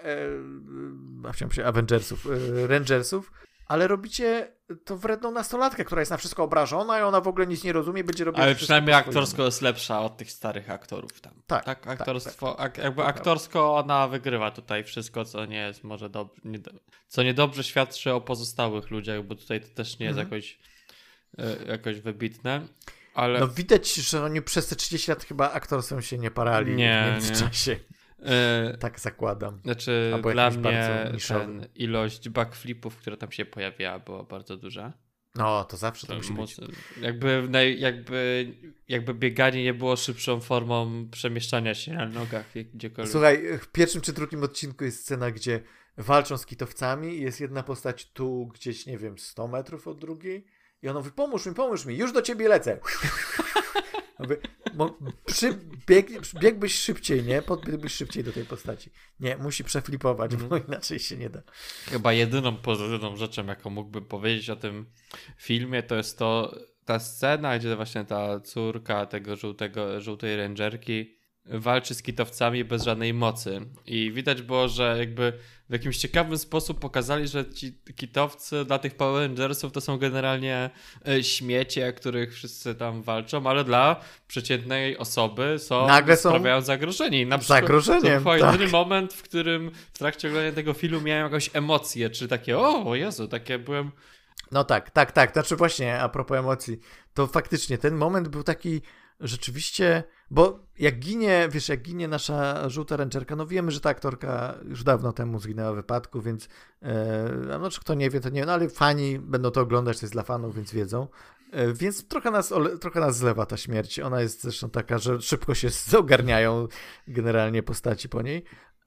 Speaker 2: Rangersów, ale robicie to wredną nastolatkę, która jest na wszystko obrażona i ona w ogóle nic nie rozumie, będzie robić.
Speaker 1: Ale przynajmniej aktorsko jest lepsza od tych starych aktorów tam. Tak, aktorstwo, jakby aktorsko ona wygrywa tutaj wszystko, co nie jest może co niedobrze świadczy o pozostałych ludziach, bo tutaj to też nie jest jakoś wybitne. Ale...
Speaker 2: No widać, że oni przez te 30 lat chyba aktorstwem się nie parali w międzyczasie. Tak zakładam.
Speaker 1: Znaczy dla mnie ilość backflipów, która tam się pojawiała, była bardzo duża.
Speaker 2: No, to zawsze to musi być.
Speaker 1: Jakby bieganie nie było szybszą formą przemieszczania się na nogach gdziekolwiek.
Speaker 2: Słuchaj, w pierwszym czy drugim odcinku jest scena, gdzie walczą z kitowcami i jest jedna postać tu gdzieś, nie wiem, 100 metrów od drugiej i ona mówi, pomóż mi, już do ciebie lecę. Biegłbyś szybciej, nie? Podbiegłbyś szybciej do tej postaci. Nie, musi przeflipować, bo inaczej się nie da.
Speaker 1: Chyba jedyną pozytywną rzeczą, jaką mógłbym powiedzieć o tym filmie, to jest to, ta scena, gdzie właśnie ta córka tego żółtej rangerki walczy z kitowcami bez żadnej mocy. I widać było, że jakby w jakimś ciekawy sposób pokazali, że ci kitowcy dla tych Power Rangersów to są generalnie śmiecie, których wszyscy tam walczą, ale dla przeciętnej osoby sprawiają zagrożenie. Na przykład
Speaker 2: zagrożeniem,
Speaker 1: to jedyny moment, w którym w trakcie oglądania tego filmu miałem jakąś emocję, czy takie, o Jezu, takie byłem...
Speaker 2: No tak. Znaczy właśnie, a propos emocji, to faktycznie ten moment był taki rzeczywiście, bo jak ginie nasza żółta rangerka, no wiemy, że ta aktorka już dawno temu zginęła w wypadku, więc no czy kto nie wie, to nie wiem, no ale fani będą to oglądać, to jest dla fanów, więc wiedzą. Więc trochę nas zlewa ta śmierć. Ona jest zresztą taka, że szybko się ogarniają generalnie postaci po niej.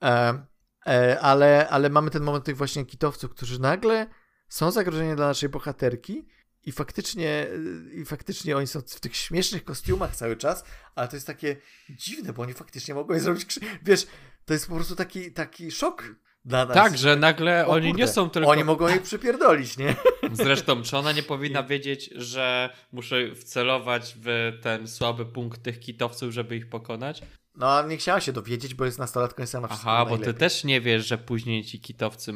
Speaker 2: Ale mamy ten moment tych właśnie kitowców, którzy nagle są zagrożeniem dla naszej bohaterki i faktycznie oni są w tych śmiesznych kostiumach cały czas, ale to jest takie dziwne, bo oni faktycznie mogą je zrobić. Wiesz, to jest po prostu taki szok dla nas.
Speaker 1: Tak, że nagle oni nie są tylko...
Speaker 2: Oni mogą je przypierdolić, nie?
Speaker 1: Zresztą, czy ona nie powinna wiedzieć, że muszę wcelować w ten słaby punkt tych kitowców, żeby ich pokonać?
Speaker 2: No, nie chciała się dowiedzieć, bo jest nastolatką i sama wszystko
Speaker 1: Aha, bo ty też nie wiesz, że później ci kitowcy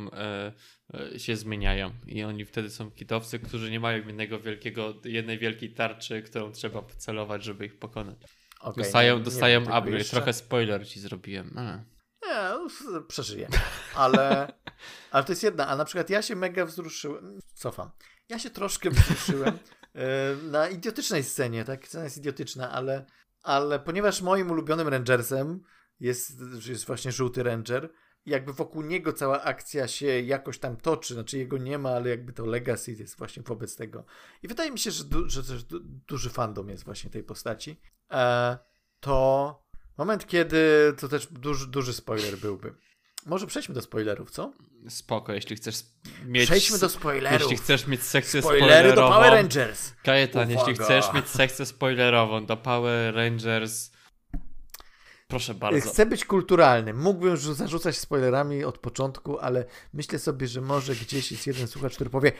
Speaker 1: się zmieniają i oni wtedy są kitowcy, którzy nie mają jednej wielkiej tarczy, którą trzeba celować, żeby ich pokonać.
Speaker 2: Okay,
Speaker 1: dostają upgrade. Trochę spoiler ci zrobiłem.
Speaker 2: Nie, przeżyję. Ale to jest jedna. A na przykład ja się mega wzruszyłem. Cofam. Ja się troszkę wzruszyłem na idiotycznej scenie. Tak? Scena jest idiotyczna, ale ponieważ moim ulubionym Rangersem jest właśnie żółty Ranger, jakby wokół niego cała akcja się jakoś tam toczy, znaczy jego nie ma, ale jakby to legacy jest właśnie wobec tego. I wydaje mi się, że też duży fandom jest właśnie tej postaci. To moment, kiedy to też duży spoiler byłby. Może przejdźmy do spoilerów, co?
Speaker 1: Spoko, jeśli chcesz mieć...
Speaker 2: Przejdźmy do spoilerów.
Speaker 1: Jeśli chcesz mieć sekcję
Speaker 2: spoilery do Power Rangers.
Speaker 1: Kajetan, jeśli chcesz mieć sekcję spoilerową do Power Rangers... Proszę bardzo.
Speaker 2: Chcę być kulturalny. Mógłbym zarzucać spoilerami od początku, ale myślę sobie, że może gdzieś jest jeden słuchacz, który powie: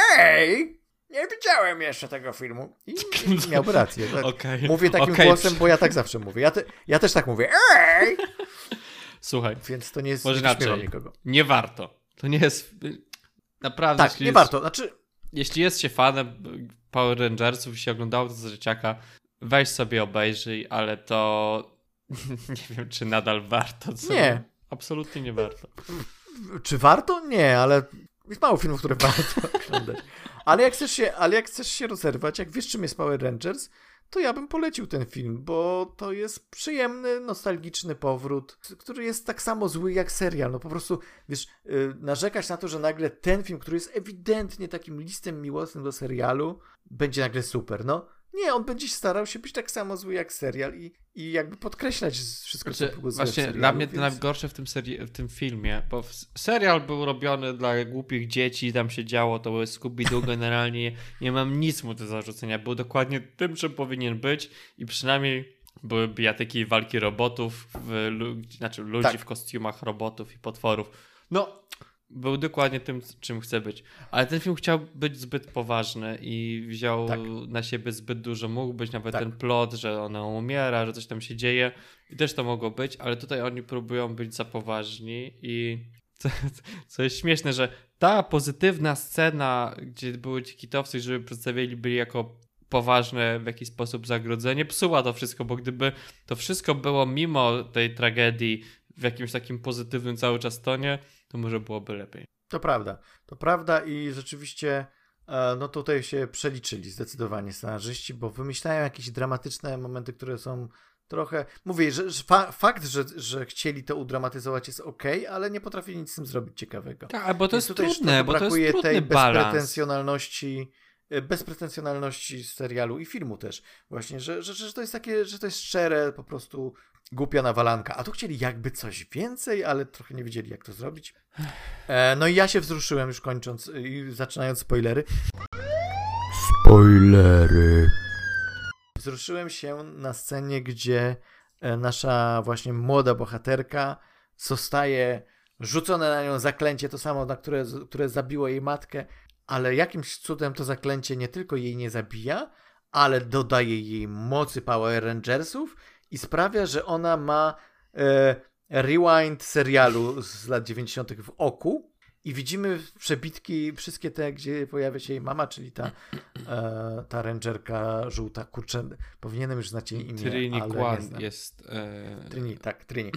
Speaker 2: ej, nie widziałem jeszcze tego filmu. I miałby rację. Tak?
Speaker 1: Okay.
Speaker 2: Mówię takim głosem, bo ja tak zawsze mówię. Ja też tak mówię. Ej!
Speaker 1: Słuchaj.
Speaker 2: Więc to nie jest...
Speaker 1: Może inaczej.
Speaker 2: Nikogo.
Speaker 1: Nie warto. To nie jest... Naprawdę.
Speaker 2: Tak, nie warto. Znaczy...
Speaker 1: Jeśli jest się fanem Power Rangersów i się oglądało to z dzieciaka, weź sobie obejrzyj, ale to... Nie wiem, czy nadal warto.
Speaker 2: Nie.
Speaker 1: Absolutnie nie warto.
Speaker 2: Czy warto? Nie, ale jest mało filmów, które warto oglądać. Ale jak chcesz się rozerwać, jak wiesz, czym jest Power Rangers, to ja bym polecił ten film, bo to jest przyjemny, nostalgiczny powrót, który jest tak samo zły jak serial. No po prostu, wiesz, narzekać na to, że nagle ten film, który jest ewidentnie takim listem miłosnym do serialu, będzie nagle super, no. Nie, on będzie starał się być tak samo zły jak serial i jakby podkreślać wszystko, co było złe w serialu.
Speaker 1: Dla mnie to najgorsze w tym filmie, bo serial był robiony dla głupich dzieci, tam się działo, to był Scooby-Doo, generalnie nie mam nic mu do zarzucenia. Był dokładnie tym, czym powinien być i przynajmniej były bijatyki i walki robotów, ludzi
Speaker 2: tak.
Speaker 1: w kostiumach robotów i potworów. No... Był dokładnie tym, czym chce być. Ale ten film chciał być zbyt poważny i wziął na siebie zbyt dużo. Mógł być nawet ten plot, że ona umiera, że coś tam się dzieje. I też to mogło być, ale tutaj oni próbują być za poważni i co jest śmieszne, że ta pozytywna scena, gdzie były ci kitowcy, żeby przedstawili byli jako poważne w jakiś sposób zagrodzenie, psuła to wszystko, bo gdyby to wszystko było mimo tej tragedii w jakimś takim pozytywnym cały czas tonie, to może byłoby lepiej.
Speaker 2: To prawda i rzeczywiście no tutaj się przeliczyli zdecydowanie scenarzyści, bo wymyślają jakieś dramatyczne momenty, które są trochę... Mówię, że fakt, że chcieli to udramatyzować jest okej, ale nie potrafili nic z tym zrobić ciekawego.
Speaker 1: Tak, bo to jest trudne, bo to jest trudny tej balans.
Speaker 2: Bezpretensjonalności serialu i filmu też. Właśnie, że to jest takie, że to jest szczere, po prostu głupia nawalanka. A tu chcieli jakby coś więcej, ale trochę nie wiedzieli, jak to zrobić. No i ja się wzruszyłem już kończąc i zaczynając spoilery. Spoilery. Wzruszyłem się na scenie, gdzie nasza właśnie młoda bohaterka zostaje rzucone na nią zaklęcie, to samo, które zabiło jej matkę, ale jakimś cudem to zaklęcie nie tylko jej nie zabija, ale dodaje jej mocy Power Rangersów i sprawia, że ona ma rewind serialu z lat 90. w oku i widzimy przebitki wszystkie te, gdzie pojawia się jej mama, czyli ta rangerka żółta. Kurczę, powinienem już znać jej imię,
Speaker 1: Trini
Speaker 2: ale
Speaker 1: Kwan
Speaker 2: nie znam.
Speaker 1: jest...
Speaker 2: Trini, tak, Trini.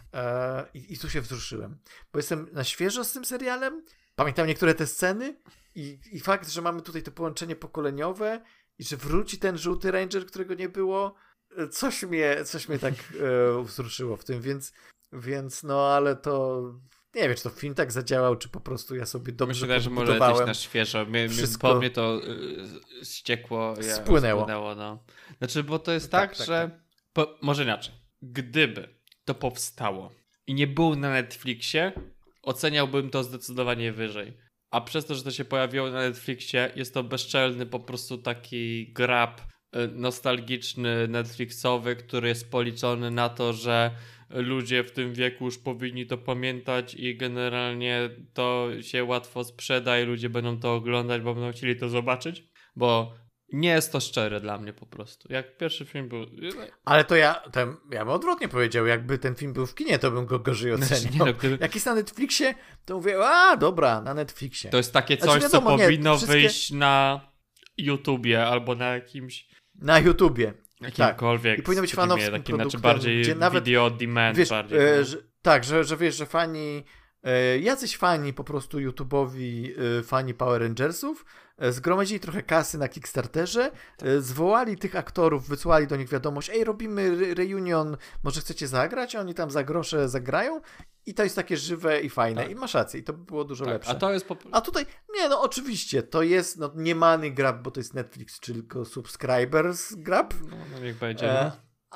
Speaker 2: I tu się wzruszyłem, bo jestem na świeżo z tym serialem, pamiętam niektóre te sceny i fakt, że mamy tutaj to połączenie pokoleniowe i że wróci ten żółty ranger, którego nie było, coś mnie tak wzruszyło w tym, więc no ale to nie wiem, czy to film tak zadziałał, czy po prostu ja sobie dobrze
Speaker 1: Myślę, że może jesteś na świeżo. Po mnie to ściekło. Spłynęło. No. Znaczy, bo to jest tak, że... może inaczej. Gdyby to powstało i nie było na Netflixie, oceniałbym to zdecydowanie wyżej. A przez to, że to się pojawiło na Netflixie, jest to bezczelny po prostu taki grab nostalgiczny, Netflixowy, który jest policzony na to, że ludzie w tym wieku już powinni to pamiętać i generalnie to się łatwo sprzeda i ludzie będą to oglądać, bo będą chcieli to zobaczyć, bo nie jest to szczere dla mnie po prostu. Jak pierwszy film był...
Speaker 2: Ale to ja bym odwrotnie powiedział, jakby ten film był w kinie, to bym go gorzej oceniał. Jak jest na Netflixie, to mówię, dobra, na Netflixie.
Speaker 1: To jest takie coś, co powinno wyjść na YouTubie albo na jakimś...
Speaker 2: Na YouTubie.
Speaker 1: Jakimkolwiek.
Speaker 2: Tak. I powinno być fanowskim
Speaker 1: takim,
Speaker 2: produktem.
Speaker 1: znaczy bardziej video on demand.
Speaker 2: Wiesz,
Speaker 1: bardziej,
Speaker 2: że wiesz, że fani, jacyś fani po prostu YouTube'owi, fani Power Rangersów, zgromadzili trochę kasy na Kickstarterze, zwołali tych aktorów, wysłali do nich wiadomość, robimy reunion, może chcecie zagrać? Oni tam za grosze zagrają i to jest takie żywe i fajne. I masz rację, i to by było dużo lepsze. A tutaj, oczywiście, to jest nie money grab, bo to jest Netflix, czy tylko subscribers grab.
Speaker 1: No niech będzie.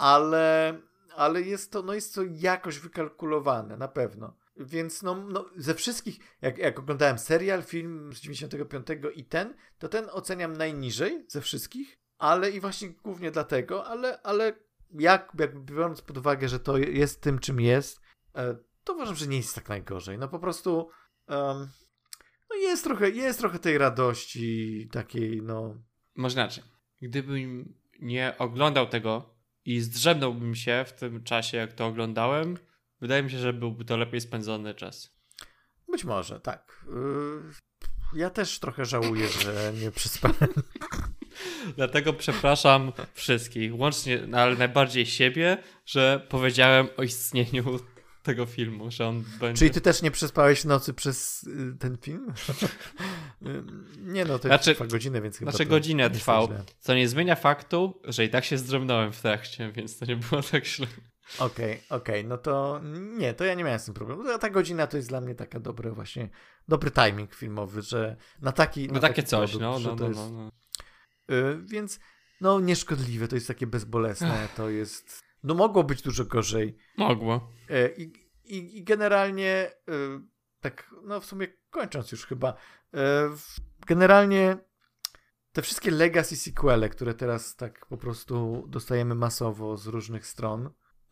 Speaker 2: Ale jest to jakoś wykalkulowane, na pewno. Więc ze wszystkich, jak oglądałem serial, film z 95 i to ten oceniam najniżej ze wszystkich, ale i właśnie głównie dlatego, ale jakby biorąc pod uwagę, że to jest tym, czym jest, to uważam, że nie jest tak najgorzej. Po prostu jest trochę tej radości takiej,
Speaker 1: Może inaczej. Gdybym nie oglądał tego i zdrzemnąłbym się w tym czasie, jak to oglądałem, wydaje mi się, że byłby to lepiej spędzony czas.
Speaker 2: Być może, tak. Ja też trochę żałuję, że nie przespałem.
Speaker 1: Dlatego przepraszam wszystkich, łącznie, ale najbardziej siebie, że powiedziałem o istnieniu tego filmu, że on będzie...
Speaker 2: Czyli ty też nie przespałeś w nocy przez ten film? Nie to trwa godzinę, więc chyba
Speaker 1: godzinę trwał, co nie zmienia faktu, że i tak się zdrzemnąłem w trakcie, więc to nie było tak źle.
Speaker 2: Okej, no to nie, to ja nie miałem z tym problemu. Ta godzina to jest dla mnie taka dobry timing filmowy, że na taki
Speaker 1: takie coś,
Speaker 2: produkt, więc nieszkodliwe, to jest takie bezbolesne, to jest, mogło być dużo gorzej.
Speaker 1: Mogło.
Speaker 2: I generalnie tak, w sumie kończąc już chyba, generalnie te wszystkie legacy sequele, które teraz tak po prostu dostajemy masowo z różnych stron,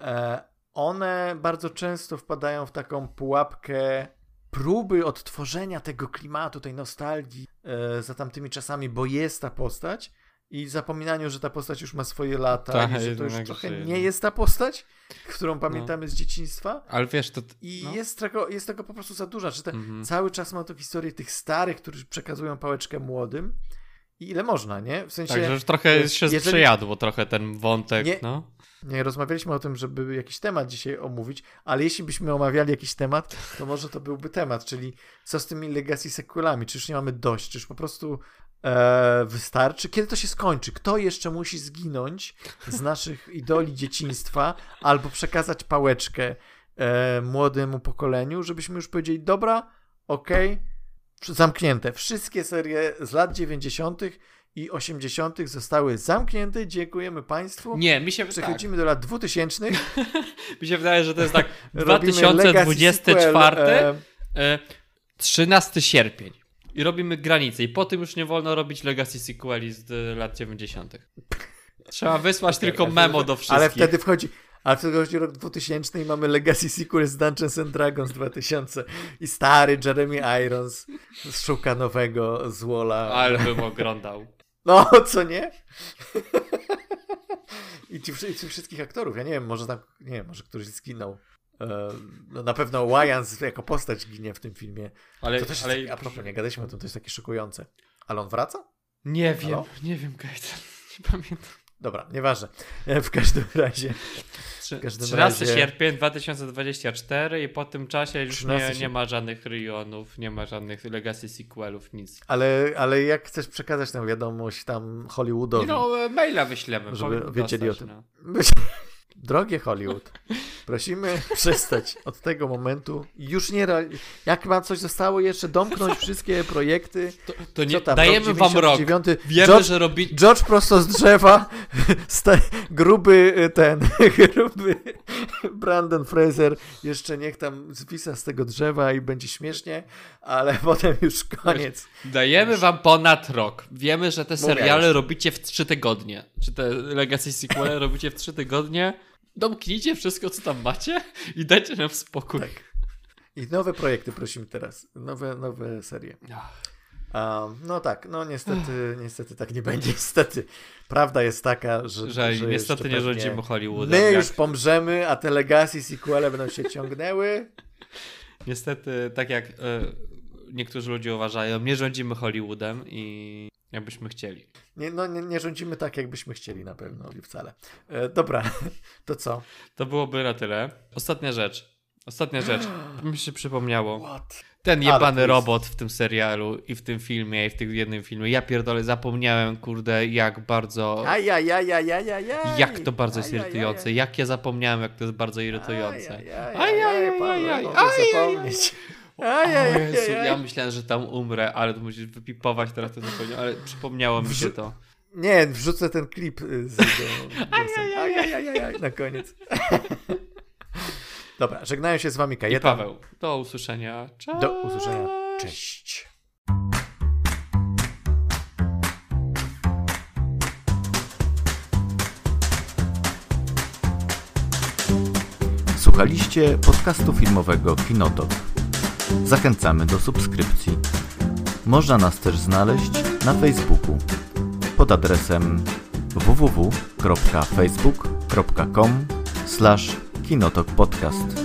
Speaker 2: one bardzo często wpadają w taką pułapkę próby odtworzenia tego klimatu, tej nostalgii za tamtymi czasami, bo jest ta postać i zapominaniu, że ta postać już ma swoje lata i że to już trochę nie jest ta postać, którą pamiętamy z dzieciństwa.
Speaker 1: Ale wiesz, to...
Speaker 2: jest tego po prostu za dużo. Cały czas mam tą historię tych starych, którzy przekazują pałeczkę młodym i ile można, nie? W sensie...
Speaker 1: Tak, że już trochę się przejadło trochę ten wątek,
Speaker 2: Nie, rozmawialiśmy o tym, żeby jakiś temat dzisiaj omówić, ale jeśli byśmy omawiali jakiś temat, to może to byłby temat, czyli co z tymi legacy sequelami? Czy już nie mamy dość? Czy już po prostu wystarczy? Kiedy to się skończy? Kto jeszcze musi zginąć z naszych idoli dzieciństwa albo przekazać pałeczkę młodemu pokoleniu, żebyśmy już powiedzieli, dobra, zamknięte. Wszystkie serie z lat 90. i 80. zostały zamknięte. Dziękujemy Państwu. Przechodzimy do lat 2000.
Speaker 1: Mi się wydaje, że to jest tak 2024, 13 sierpień. I robimy granicę. I po tym już nie wolno robić legacy sequeli z lat 90. Trzeba wysłać tylko memo do wszystkich.
Speaker 2: Ale wtedy wchodzi... A w tym chodzi rok 2000 i mamy Legacy Sequel z Dungeons and Dragons 2000 i stary Jeremy Irons szuka nowego złola.
Speaker 1: Ale bym oglądał.
Speaker 2: No, co nie? I ci wszystkich aktorów, ja nie wiem, może któryś zginął. No na pewno Wyans jako postać ginie w tym filmie. To też jest, a propos, nie gadaliśmy o tym, to jest takie szokujące. Ale on wraca?
Speaker 1: Nie wiem, Gaëtan, nie pamiętam.
Speaker 2: Dobra, nieważne. W każdym razie.
Speaker 1: 13 sierpnia 2024 i po tym czasie już nie ma żadnych Rionów, nie ma żadnych Legacy Sequelów, nic.
Speaker 2: Ale jak chcesz przekazać tę wiadomość tam Hollywoodowi?
Speaker 1: No, maila wyślemy.
Speaker 2: Żeby wiedzieli o tym. No. Drogie Hollywood, prosimy przestać od tego momentu. Już nie. Jak wam coś zostało jeszcze, domknąć wszystkie projekty.
Speaker 1: To nie dajemy wam rok.
Speaker 2: Wiemy, że robi. George prosto z drzewa. Gruby Brandon Fraser jeszcze niech tam zwisa z tego drzewa i będzie śmiesznie, ale potem już koniec.
Speaker 1: Dajemy wam ponad rok. Wiemy, że te seriale robicie w 3 tygodnie. Czy te Legacy Sequele robicie w 3 tygodnie. Domknijcie wszystko, co tam macie i dajcie nam spokój. Tak.
Speaker 2: I nowe projekty prosimy teraz. Nowe serie. No tak, no niestety tak nie będzie. Niestety. Prawda jest taka, że
Speaker 1: niestety nie rządzimy Hollywoodem.
Speaker 2: My już pomrzemy, a te Legacy Sequele będą się ciągnęły.
Speaker 1: Niestety, tak jak niektórzy ludzie uważają, nie rządzimy Hollywoodem i jakbyśmy chcieli.
Speaker 2: Nie rządzimy tak, jakbyśmy chcieli na pewno wcale. Dobra, to co?
Speaker 1: To byłoby na tyle. Ostatnia rzecz. Mi się przypomniało.
Speaker 2: What?
Speaker 1: Ten jebany robot w tym serialu i w tym filmie i w tym jednym filmie. Ja pierdolę, zapomniałem, kurde, jak bardzo... Jak to bardzo jest irytujące. Jak ja zapomniałem, jak to jest bardzo irytujące. Jezu, ja myślałem, że tam umrę, ale to musisz wypipować teraz to zupełnie, ale przypomniało mi się to.
Speaker 2: Nie, wrzucę ten klip z na koniec. Dobra, żegnają się z wami Kajetan
Speaker 1: i Paweł. Do usłyszenia. Cześć.
Speaker 2: Do usłyszenia. Cześć. Słuchaliście podcastu filmowego Kinotok. Zachęcamy do subskrypcji. Można nas też znaleźć na Facebooku pod adresem www.facebook.com/kinotokpodcast.